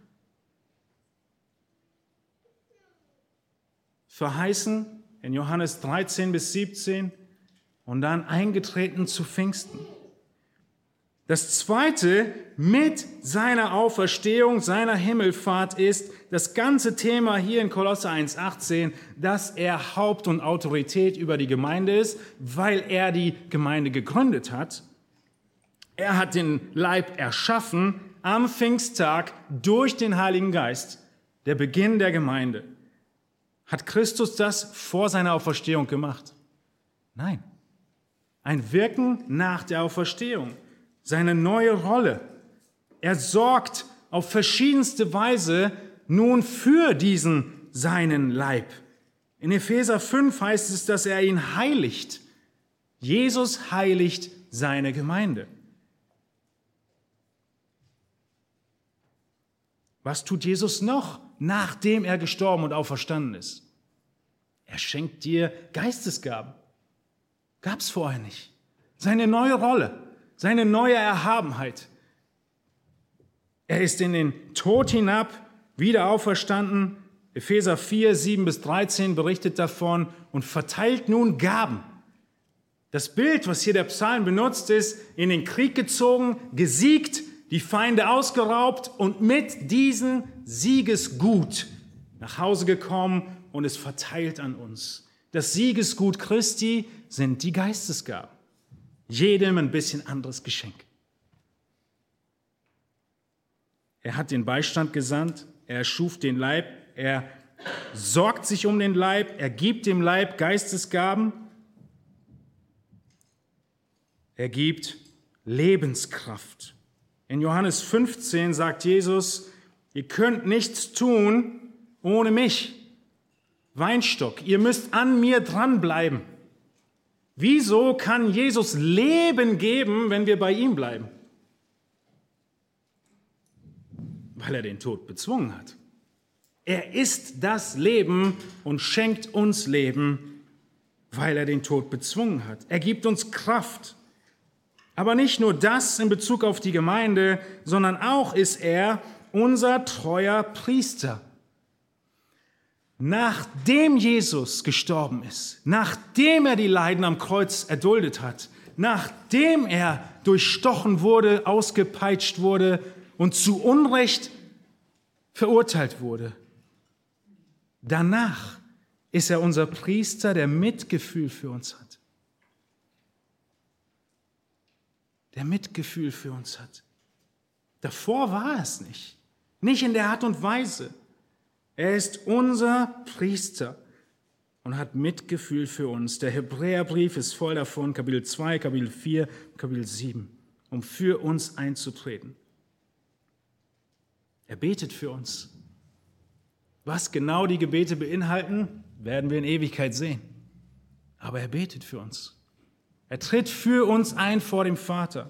Verheißen in Johannes dreizehn bis siebzehn und dann eingetreten zu Pfingsten. Das Zweite mit seiner Auferstehung, seiner Himmelfahrt ist das ganze Thema hier in Kolosser eins achtzehn, dass er Haupt und Autorität über die Gemeinde ist, weil er die Gemeinde gegründet hat. Er hat den Leib erschaffen am Pfingsttag durch den Heiligen Geist, der Beginn der Gemeinde. Hat Christus das vor seiner Auferstehung gemacht? Nein. Ein Wirken nach der Auferstehung. Seine neue Rolle. Er sorgt auf verschiedenste Weise nun für diesen seinen Leib. In Epheser fünf heißt es, dass er ihn heiligt. Jesus heiligt seine Gemeinde. Was tut Jesus noch, nachdem er gestorben und auferstanden ist? Er schenkt dir Geistesgaben. Gab es vorher nicht. Seine neue Rolle. Seine neue Erhabenheit. Er ist in den Tod hinab, wieder auferstanden. Epheser vier, sieben bis dreizehn berichtet davon und verteilt nun Gaben. Das Bild, was hier der Psalm benutzt, ist, in den Krieg gezogen, gesiegt, die Feinde ausgeraubt und mit diesem Siegesgut nach Hause gekommen und es verteilt an uns. Das Siegesgut Christi sind die Geistesgaben. Jedem ein bisschen anderes Geschenk. Er hat den Beistand gesandt, er schuf den Leib, er sorgt sich um den Leib, er gibt dem Leib Geistesgaben, er gibt Lebenskraft. In Johannes fünfzehn sagt Jesus, ihr könnt nichts tun ohne mich. Weinstock, ihr müsst an mir dranbleiben. Wieso kann Jesus Leben geben, wenn wir bei ihm bleiben? Weil er den Tod bezwungen hat. Er ist das Leben und schenkt uns Leben, weil er den Tod bezwungen hat. Er gibt uns Kraft. Aber nicht nur das in Bezug auf die Gemeinde, sondern auch ist er unser treuer Priester. Nachdem Jesus gestorben ist, nachdem er die Leiden am Kreuz erduldet hat, nachdem er durchstochen wurde, ausgepeitscht wurde und zu Unrecht verurteilt wurde, danach ist er unser Priester, der Mitgefühl für uns hat. Der Mitgefühl für uns hat. Davor war es nicht. Nicht in der Art und Weise. Er ist unser Priester und hat Mitgefühl für uns. Der Hebräerbrief ist voll davon, Kapitel zwei, Kapitel vier, Kapitel sieben, um für uns einzutreten. Er betet für uns. Was genau die Gebete beinhalten, werden wir in Ewigkeit sehen. Aber er betet für uns. Er tritt für uns ein vor dem Vater.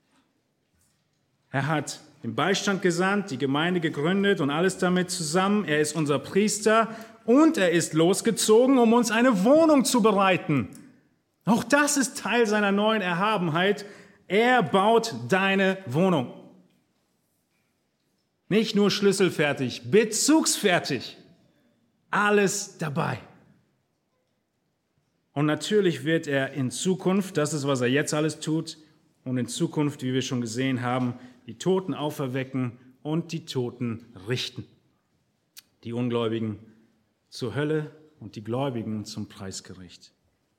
Er hat den Beistand gesandt, die Gemeinde gegründet und alles damit zusammen. Er ist unser Priester und er ist losgezogen, um uns eine Wohnung zu bereiten. Auch das ist Teil seiner neuen Erhabenheit. Er baut deine Wohnung. Nicht nur schlüsselfertig, bezugsfertig. Alles dabei. Und natürlich wird er in Zukunft, das ist, was er jetzt alles tut, und in Zukunft, wie wir schon gesehen haben, die Toten auferwecken und die Toten richten. Die Ungläubigen zur Hölle und die Gläubigen zum Preisgericht.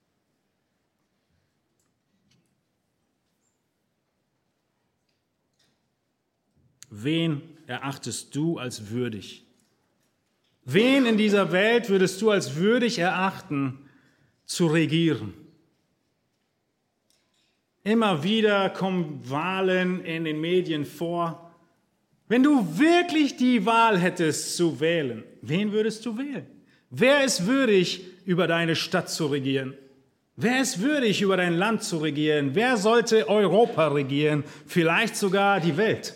Wen erachtest du als würdig? Wen in dieser Welt würdest du als würdig erachten, zu regieren? Immer wieder kommen Wahlen in den Medien vor. Wenn du wirklich die Wahl hättest zu wählen, wen würdest du wählen? Wer ist würdig, über deine Stadt zu regieren? Wer ist würdig, über dein Land zu regieren? Wer sollte Europa regieren? Vielleicht sogar die Welt?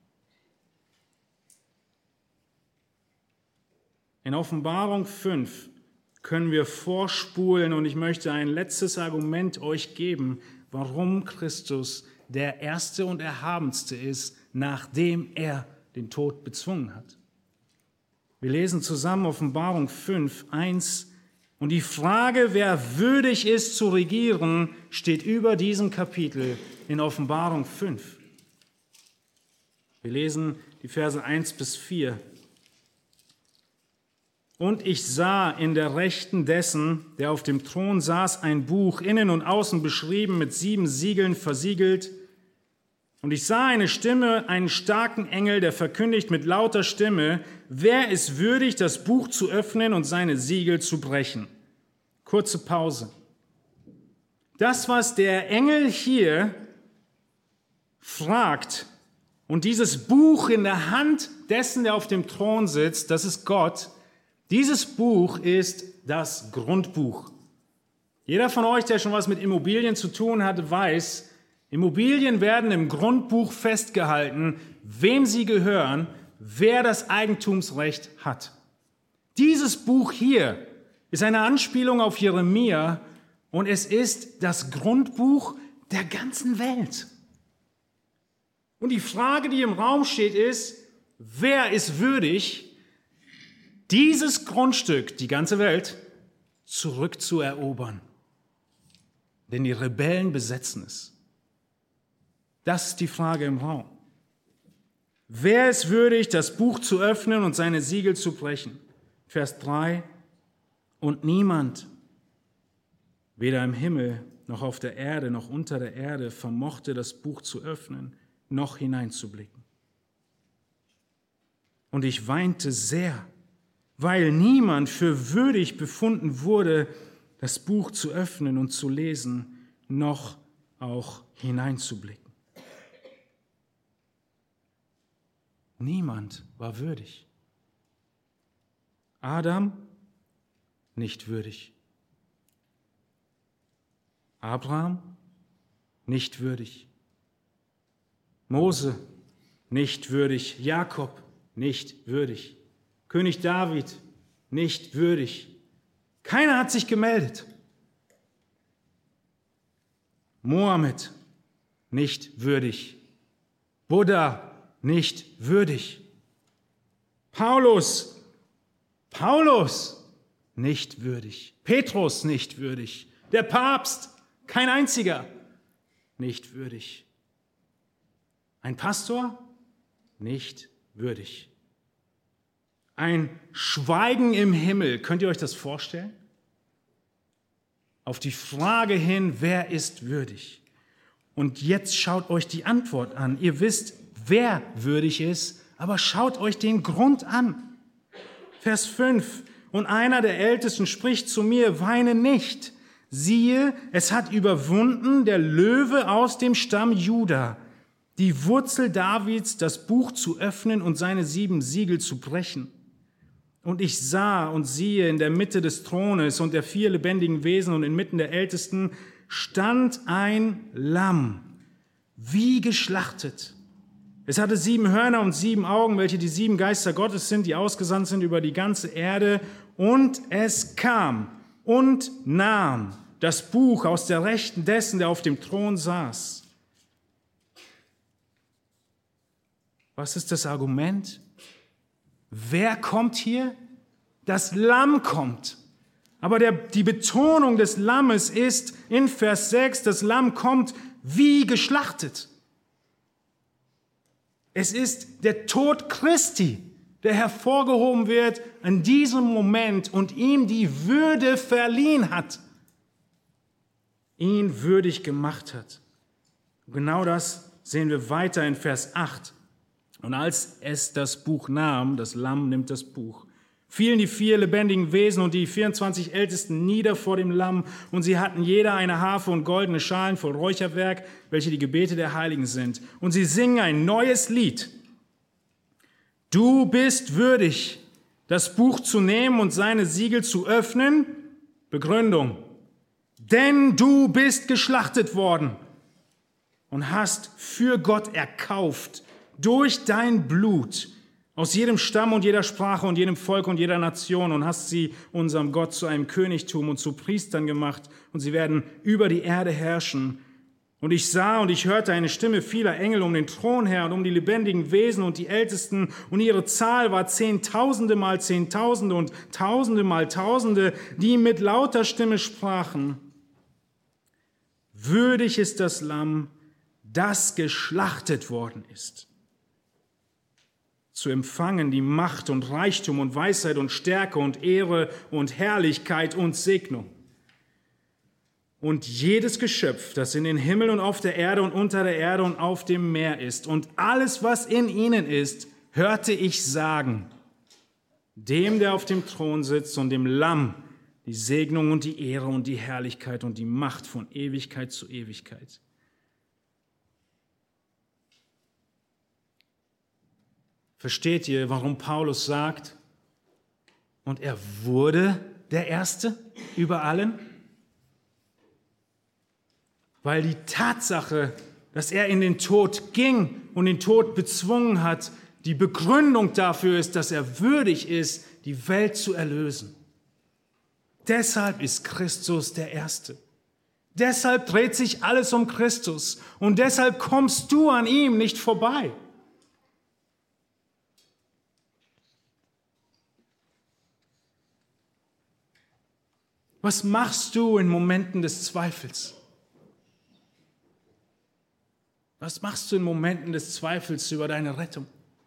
In Offenbarung fünf können wir vorspulen und ich möchte ein letztes Argument euch geben, warum Christus der Erste und Erhabenste ist, nachdem er den Tod bezwungen hat. Wir lesen zusammen Offenbarung fünf, eins und die Frage, wer würdig ist zu regieren, steht über diesem Kapitel in Offenbarung fünf. Wir lesen die Verse eins bis vier. Und ich sah in der Rechten dessen, der auf dem Thron saß, ein Buch, innen und außen beschrieben, mit sieben Siegeln versiegelt. Und ich sah eine Stimme, einen starken Engel, der verkündigt mit lauter Stimme, wer ist würdig, das Buch zu öffnen und seine Siegel zu brechen? Kurze Pause. Das, was der Engel hier fragt und dieses Buch in der Hand dessen, der auf dem Thron sitzt, das ist Gott. Dieses Buch ist das Grundbuch. Jeder von euch, der schon was mit Immobilien zu tun hat, weiß, Immobilien werden im Grundbuch festgehalten, wem sie gehören, wer das Eigentumsrecht hat. Dieses Buch hier ist eine Anspielung auf Jeremia und es ist das Grundbuch der ganzen Welt. Und die Frage, die im Raum steht, ist, wer ist würdig, dieses Grundstück, die ganze Welt, zurückzuerobern? Denn die Rebellen besetzen es. Das ist die Frage im Raum. Wer ist würdig, das Buch zu öffnen und seine Siegel zu brechen? Vers drei. Und niemand, weder im Himmel noch auf der Erde noch unter der Erde, vermochte das Buch zu öffnen, noch hineinzublicken. Und ich weinte sehr, weil niemand für würdig befunden wurde, das Buch zu öffnen und zu lesen, noch auch hineinzublicken. Niemand war würdig. Adam nicht würdig. Abraham nicht würdig. Mose nicht würdig. Jakob nicht würdig. König David nicht würdig. Keiner hat sich gemeldet. Mohammed nicht würdig. Buddha nicht würdig. Paulus, Paulus nicht würdig. Petrus nicht würdig. Der Papst, kein einziger, nicht würdig. Ein Pastor, nicht würdig. Ein Schweigen im Himmel, könnt ihr euch das vorstellen? Auf die Frage hin, wer ist würdig? Und jetzt schaut euch die Antwort an. Ihr wisst, wer würdig ist, aber schaut euch den Grund an. Vers fünf. Und einer der Ältesten spricht zu mir, weine nicht. Siehe, es hat überwunden der Löwe aus dem Stamm Juda, die Wurzel Davids, das Buch zu öffnen und seine sieben Siegel zu brechen. Und ich sah und siehe in der Mitte des Thrones und der vier lebendigen Wesen und inmitten der Ältesten stand ein Lamm, wie geschlachtet. Es hatte sieben Hörner und sieben Augen, welche die sieben Geister Gottes sind, die ausgesandt sind über die ganze Erde. Und es kam und nahm das Buch aus der Rechten dessen, der auf dem Thron saß. Was ist das Argument? Wer kommt hier? Das Lamm kommt. Aber der, die Betonung des Lammes ist in Vers sechs, das Lamm kommt wie geschlachtet. Es ist der Tod Christi, der hervorgehoben wird in diesem Moment und ihm die Würde verliehen hat, ihn würdig gemacht hat. Und genau das sehen wir weiter in Vers acht. Und als es das Buch nahm, das Lamm nimmt das Buch, fielen die vier lebendigen Wesen und die vierundzwanzig Ältesten nieder vor dem Lamm, und sie hatten jeder eine Harfe und goldene Schalen voll Räucherwerk, welche die Gebete der Heiligen sind. Und sie singen ein neues Lied. Du bist würdig, das Buch zu nehmen und seine Siegel zu öffnen. Begründung. Denn du bist geschlachtet worden und hast für Gott erkauft durch dein Blut aus jedem Stamm und jeder Sprache und jedem Volk und jeder Nation, und hast sie unserem Gott zu einem Königtum und zu Priestern gemacht, und sie werden über die Erde herrschen. Und ich sah und ich hörte eine Stimme vieler Engel um den Thron her und um die lebendigen Wesen und die Ältesten, und ihre Zahl war Zehntausende mal Zehntausende und Tausende mal Tausende, die mit lauter Stimme sprachen: Würdig ist das Lamm, das geschlachtet worden ist, zu empfangen die Macht und Reichtum und Weisheit und Stärke und Ehre und Herrlichkeit und Segnung. Und jedes Geschöpf, das in den Himmel und auf der Erde und unter der Erde und auf dem Meer ist, und alles, was in ihnen ist, hörte ich sagen: Dem, der auf dem Thron sitzt, und dem Lamm, die Segnung und die Ehre und die Herrlichkeit und die Macht von Ewigkeit zu Ewigkeit. Versteht ihr, warum Paulus sagt, und er wurde der Erste über allen? Weil die Tatsache, dass er in den Tod ging und den Tod bezwungen hat, die Begründung dafür ist, dass er würdig ist, die Welt zu erlösen. Deshalb ist Christus der Erste. Deshalb dreht sich alles um Christus, und deshalb kommst du an ihm nicht vorbei. Was machst du in Momenten des Zweifels? Was machst du in Momenten des Zweifels über deine Rettung?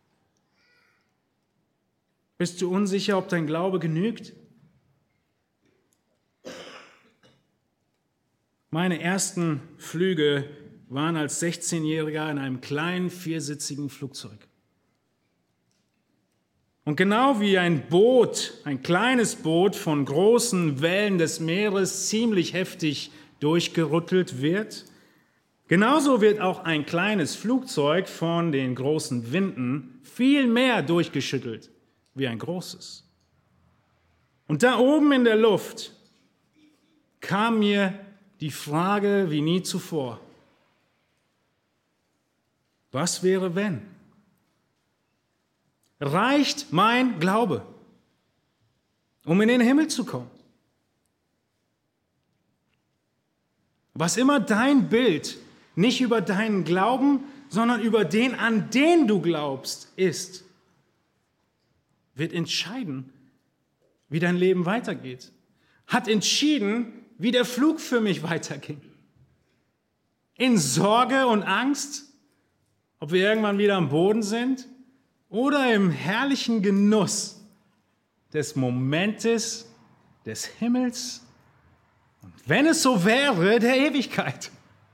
Bist du unsicher, ob dein Glaube genügt? Meine ersten Flüge waren als sechzehnjähriger in einem kleinen viersitzigen Flugzeug. Und genau wie ein Boot, ein kleines Boot von großen Wellen des Meeres ziemlich heftig durchgerüttelt wird, genauso wird auch ein kleines Flugzeug von den großen Winden viel mehr durchgeschüttelt wie ein großes. Und da oben in der Luft kam mir die Frage wie nie zuvor: Was wäre, wenn? Reicht mein Glaube, um in den Himmel zu kommen? Was immer dein Bild nicht über deinen Glauben, sondern über den, an den du glaubst, ist, wird entscheiden, wie dein Leben weitergeht. Hat entschieden, wie der Flug für mich weiterging. In Sorge und Angst, ob wir irgendwann wieder am Boden sind, oder im herrlichen Genuss des Momentes des Himmels und, wenn es so wäre, der Ewigkeit.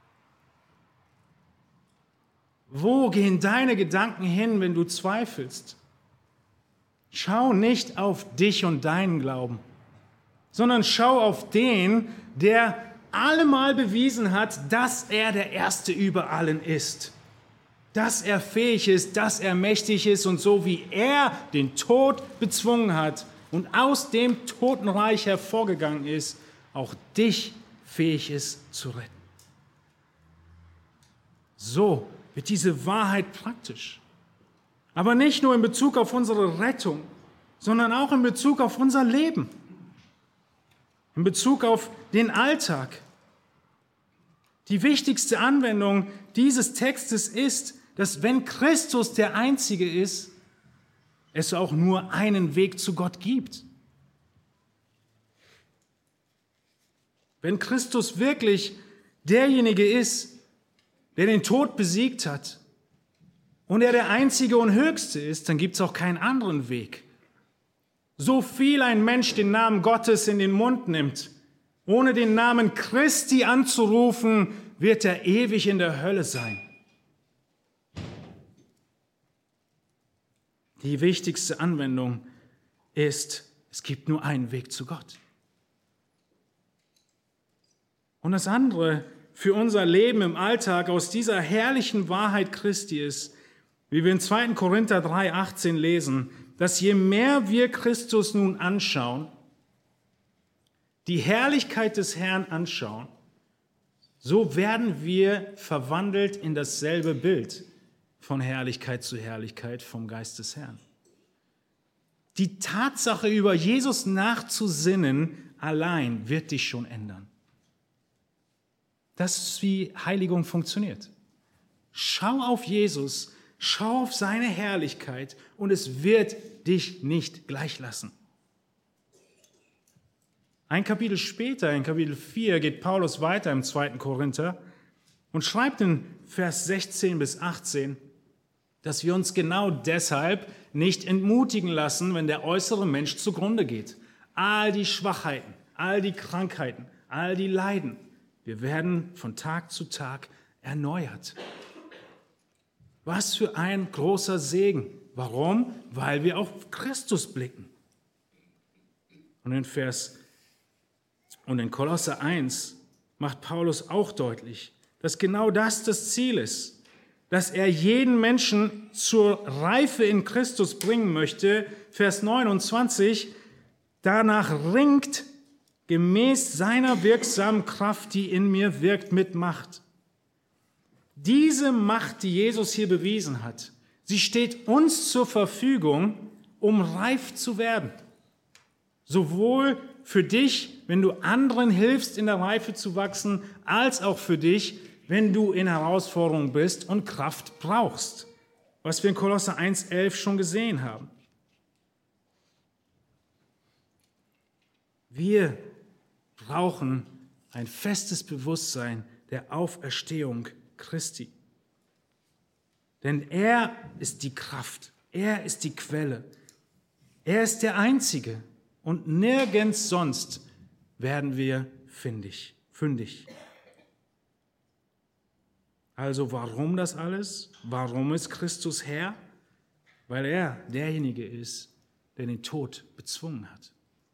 Wo gehen deine Gedanken hin, wenn du zweifelst? Schau nicht auf dich und deinen Glauben, sondern schau auf den, der allemal bewiesen hat, dass er der Erste über allen ist. Dass er fähig ist, dass er mächtig ist, und so wie er den Tod bezwungen hat und aus dem Totenreich hervorgegangen ist, auch dich fähig ist zu retten. So wird diese Wahrheit praktisch. Aber nicht nur in Bezug auf unsere Rettung, sondern auch in Bezug auf unser Leben, in Bezug auf den Alltag. Die wichtigste Anwendung dieses Textes ist, dass wenn Christus der Einzige ist, es auch nur einen Weg zu Gott gibt. Wenn Christus wirklich derjenige ist, der den Tod besiegt hat und er der Einzige und Höchste ist, dann gibt es auch keinen anderen Weg. So viel ein Mensch den Namen Gottes in den Mund nimmt, ohne den Namen Christi anzurufen, wird er ewig in der Hölle sein. Die wichtigste Anwendung ist, es gibt nur einen Weg zu Gott. Und das andere für unser Leben im Alltag aus dieser herrlichen Wahrheit Christi ist, wie wir in zweiten Korinther drei achtzehn lesen, dass je mehr wir Christus nun anschauen, die Herrlichkeit des Herrn anschauen, so werden wir verwandelt in dasselbe Bild von Herrlichkeit zu Herrlichkeit vom Geist des Herrn. Die Tatsache, über Jesus nachzusinnen, allein wird dich schon ändern. Das ist, wie Heiligung funktioniert. Schau auf Jesus, schau auf seine Herrlichkeit und es wird dich nicht gleich lassen. Ein Kapitel später, in Kapitel vier, geht Paulus weiter im zweiten Korinther und schreibt in Vers sechzehn bis achtzehn, dass wir uns genau deshalb nicht entmutigen lassen, wenn der äußere Mensch zugrunde geht. All die Schwachheiten, all die Krankheiten, all die Leiden, wir werden von Tag zu Tag erneuert. Was für ein großer Segen. Warum? Weil wir auf Christus blicken. Und in Vers und in Kolosser eins macht Paulus auch deutlich, dass genau das das Ziel ist, dass er jeden Menschen zur Reife in Christus bringen möchte. Vers neunundzwanzig, danach ringt gemäß seiner wirksamen Kraft, die in mir wirkt, mit Macht. Diese Macht, die Jesus hier bewiesen hat, sie steht uns zur Verfügung, um reif zu werden. Sowohl für dich, wenn du anderen hilfst, in der Reife zu wachsen, als auch für dich, wenn du in Herausforderungen bist und Kraft brauchst, was wir in Kolosser eins elf schon gesehen haben. Wir brauchen ein festes Bewusstsein der Auferstehung Christi. Denn er ist die Kraft, er ist die Quelle, er ist der Einzige und nirgends sonst werden wir fündig. fündig. Also warum das alles? Warum ist Christus Herr? Weil er derjenige ist, der den Tod bezwungen hat.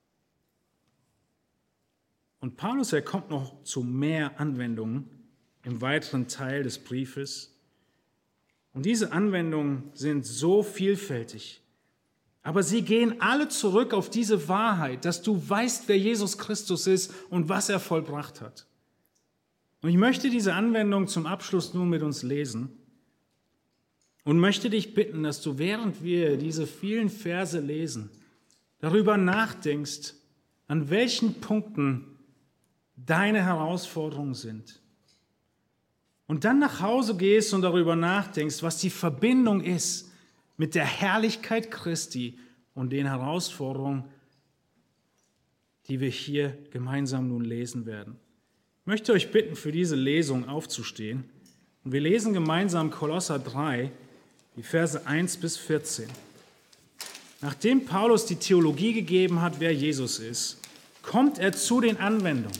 Und Paulus, er kommt noch zu mehr Anwendungen im weiteren Teil des Briefes. Und diese Anwendungen sind so vielfältig. Aber sie gehen alle zurück auf diese Wahrheit, dass du weißt, wer Jesus Christus ist und was er vollbracht hat. Und ich möchte diese Anwendung zum Abschluss nun mit uns lesen und möchte dich bitten, dass du, während wir diese vielen Verse lesen, darüber nachdenkst, an welchen Punkten deine Herausforderungen sind. Und dann nach Hause gehst und darüber nachdenkst, was die Verbindung ist mit der Herrlichkeit Christi und den Herausforderungen, die wir hier gemeinsam nun lesen werden. Ich möchte euch bitten, für diese Lesung aufzustehen. Und wir lesen gemeinsam Kolosser drei, die Verse eins bis vierzehn. Nachdem Paulus die Theologie gegeben hat, wer Jesus ist, kommt er zu den Anwendungen.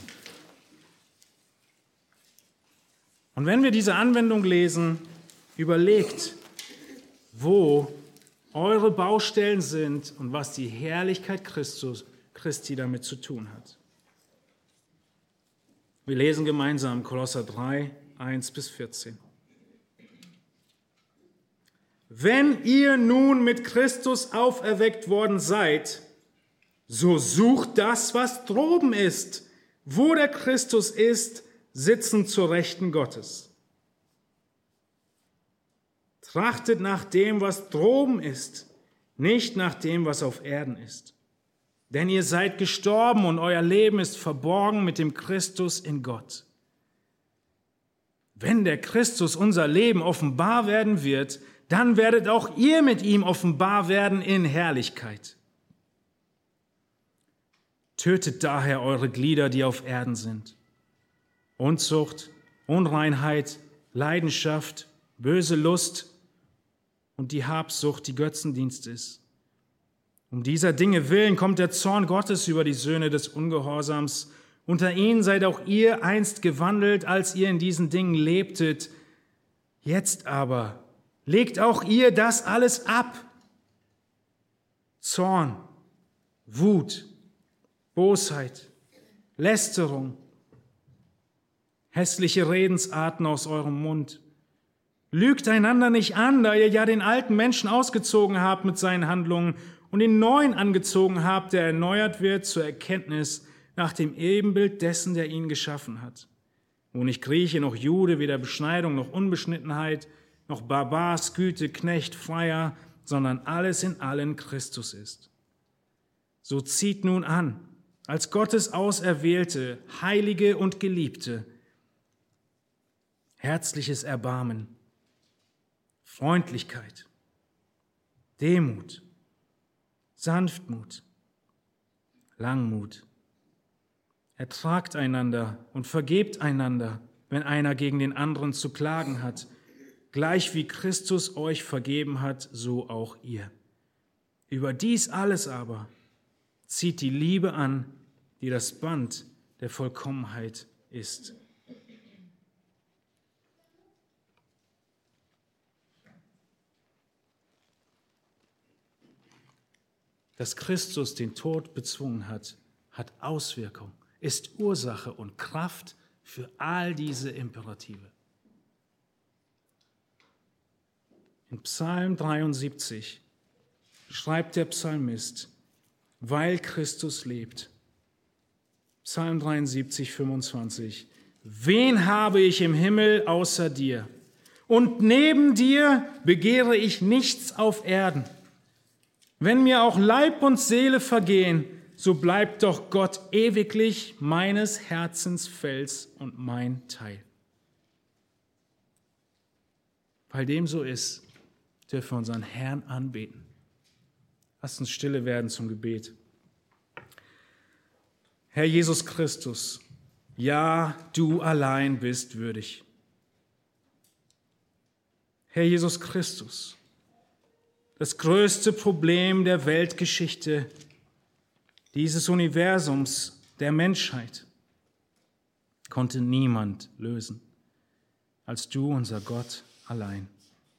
Und wenn wir diese Anwendung lesen, überlegt, wo eure Baustellen sind und was die Herrlichkeit Christus, Christi damit zu tun hat. Wir lesen gemeinsam Kolosser drei, eins bis vierzehn. Wenn ihr nun mit Christus auferweckt worden seid, so sucht das, was droben ist, Wo der Christus ist, sitzen zur Rechten Gottes. Trachtet nach dem, was droben ist, nicht nach dem, was auf Erden ist. Denn ihr seid gestorben und euer Leben ist verborgen mit dem Christus in Gott. Wenn der Christus unser Leben offenbar werden wird, dann werdet auch ihr mit ihm offenbar werden in Herrlichkeit. Tötet daher eure Glieder, die auf Erden sind. Unzucht, Unreinheit, Leidenschaft, böse Lust und die Habsucht, die Götzendienst ist. Um dieser Dinge willen kommt der Zorn Gottes über die Söhne des Ungehorsams. Unter ihnen seid auch ihr einst gewandelt, als ihr in diesen Dingen lebtet. Jetzt aber legt auch ihr das alles ab. Zorn, Wut, Bosheit, Lästerung, hässliche Redensarten aus eurem Mund. Lügt einander nicht an, da ihr ja den alten Menschen ausgezogen habt mit seinen Handlungen und den neuen angezogen habt, der erneuert wird zur Erkenntnis nach dem Ebenbild dessen, der ihn geschaffen hat. Wo nicht Grieche noch Jude, weder Beschneidung noch Unbeschnittenheit, noch Barbar, Sküte, Knecht, Freier, sondern alles in allen Christus ist. So zieht nun an, als Gottes Auserwählte, Heilige und Geliebte, herzliches Erbarmen, Freundlichkeit, Demut, Sanftmut, Langmut. Ertragt einander und vergebt einander, wenn einer gegen den anderen zu klagen hat. Gleich wie Christus euch vergeben hat, so auch ihr. Über dies alles aber zieht die Liebe an, die das Band der Vollkommenheit ist. Dass Christus den Tod bezwungen hat, hat Auswirkung, ist Ursache und Kraft für all diese Imperative. In Psalm dreiundsiebzig schreibt der Psalmist, weil Christus lebt. Psalm dreiundsiebzig, fünfundzwanzig. Wen habe ich im Himmel außer dir? Und neben dir begehre ich nichts auf Erden. Wenn mir auch Leib und Seele vergehen, so bleibt doch Gott ewiglich meines Herzens Fels und mein Teil. Weil dem so ist, dürfen wir unseren Herrn anbeten. Lasst uns stille werden zum Gebet. Herr Jesus Christus, ja, du allein bist würdig. Herr Jesus Christus, das größte Problem der Weltgeschichte, dieses Universums, der Menschheit, konnte niemand lösen, als du, unser Gott, allein.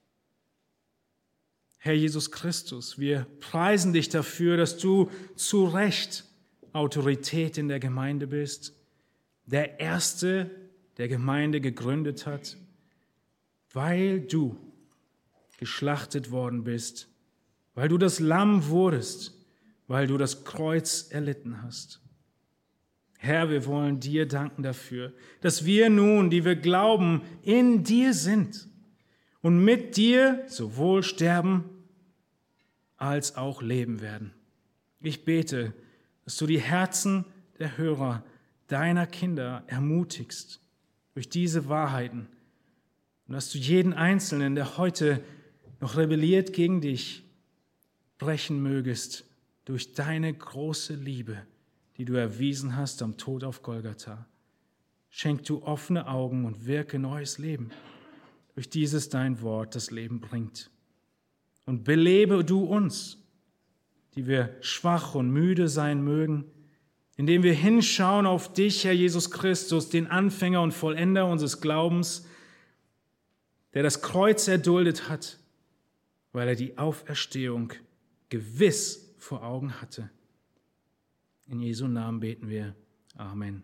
Herr Jesus Christus, wir preisen dich dafür, dass du zu Recht Autorität in der Gemeinde bist, der Erste, der Gemeinde gegründet hat, weil du geschlachtet worden bist, weil du das Lamm wurdest, weil du das Kreuz erlitten hast. Herr, wir wollen dir danken dafür, dass wir nun, die wir glauben, in dir sind und mit dir sowohl sterben als auch leben werden. Ich bete, dass du die Herzen der Hörer, deiner Kinder ermutigst durch diese Wahrheiten und dass du jeden Einzelnen, der heute noch rebelliert gegen dich, brechen mögest durch deine große Liebe, die du erwiesen hast am Tod auf Golgatha. Schenk du offene Augen und wirke neues Leben durch dieses dein Wort, das Leben bringt. Und belebe du uns, die wir schwach und müde sein mögen, indem wir hinschauen auf dich, Herr Jesus Christus, den Anfänger und Vollender unseres Glaubens, der das Kreuz erduldet hat, weil er die Auferstehung gewiss vor Augen hatte. In Jesu Namen beten wir. Amen.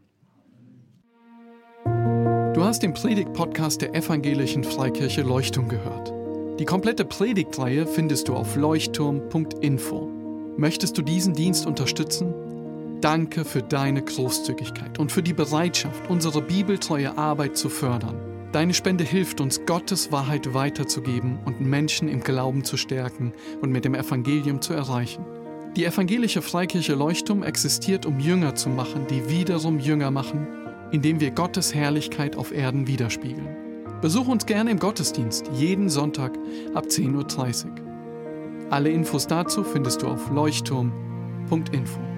Du hast den Predigt-Podcast der Evangelischen Freikirche Leuchtturm gehört. Die komplette Predigtreihe findest du auf leuchtturm punkt info. Möchtest du diesen Dienst unterstützen? Danke für deine Großzügigkeit und für die Bereitschaft, unsere bibeltreue Arbeit zu fördern. Deine Spende hilft uns, Gottes Wahrheit weiterzugeben und Menschen im Glauben zu stärken und mit dem Evangelium zu erreichen. Die evangelische Freikirche Leuchtturm existiert, um Jünger zu machen, die wiederum Jünger machen, indem wir Gottes Herrlichkeit auf Erden widerspiegeln. Besuch uns gerne im Gottesdienst, jeden Sonntag ab zehn Uhr dreißig. Alle Infos dazu findest du auf leuchtturm punkt info.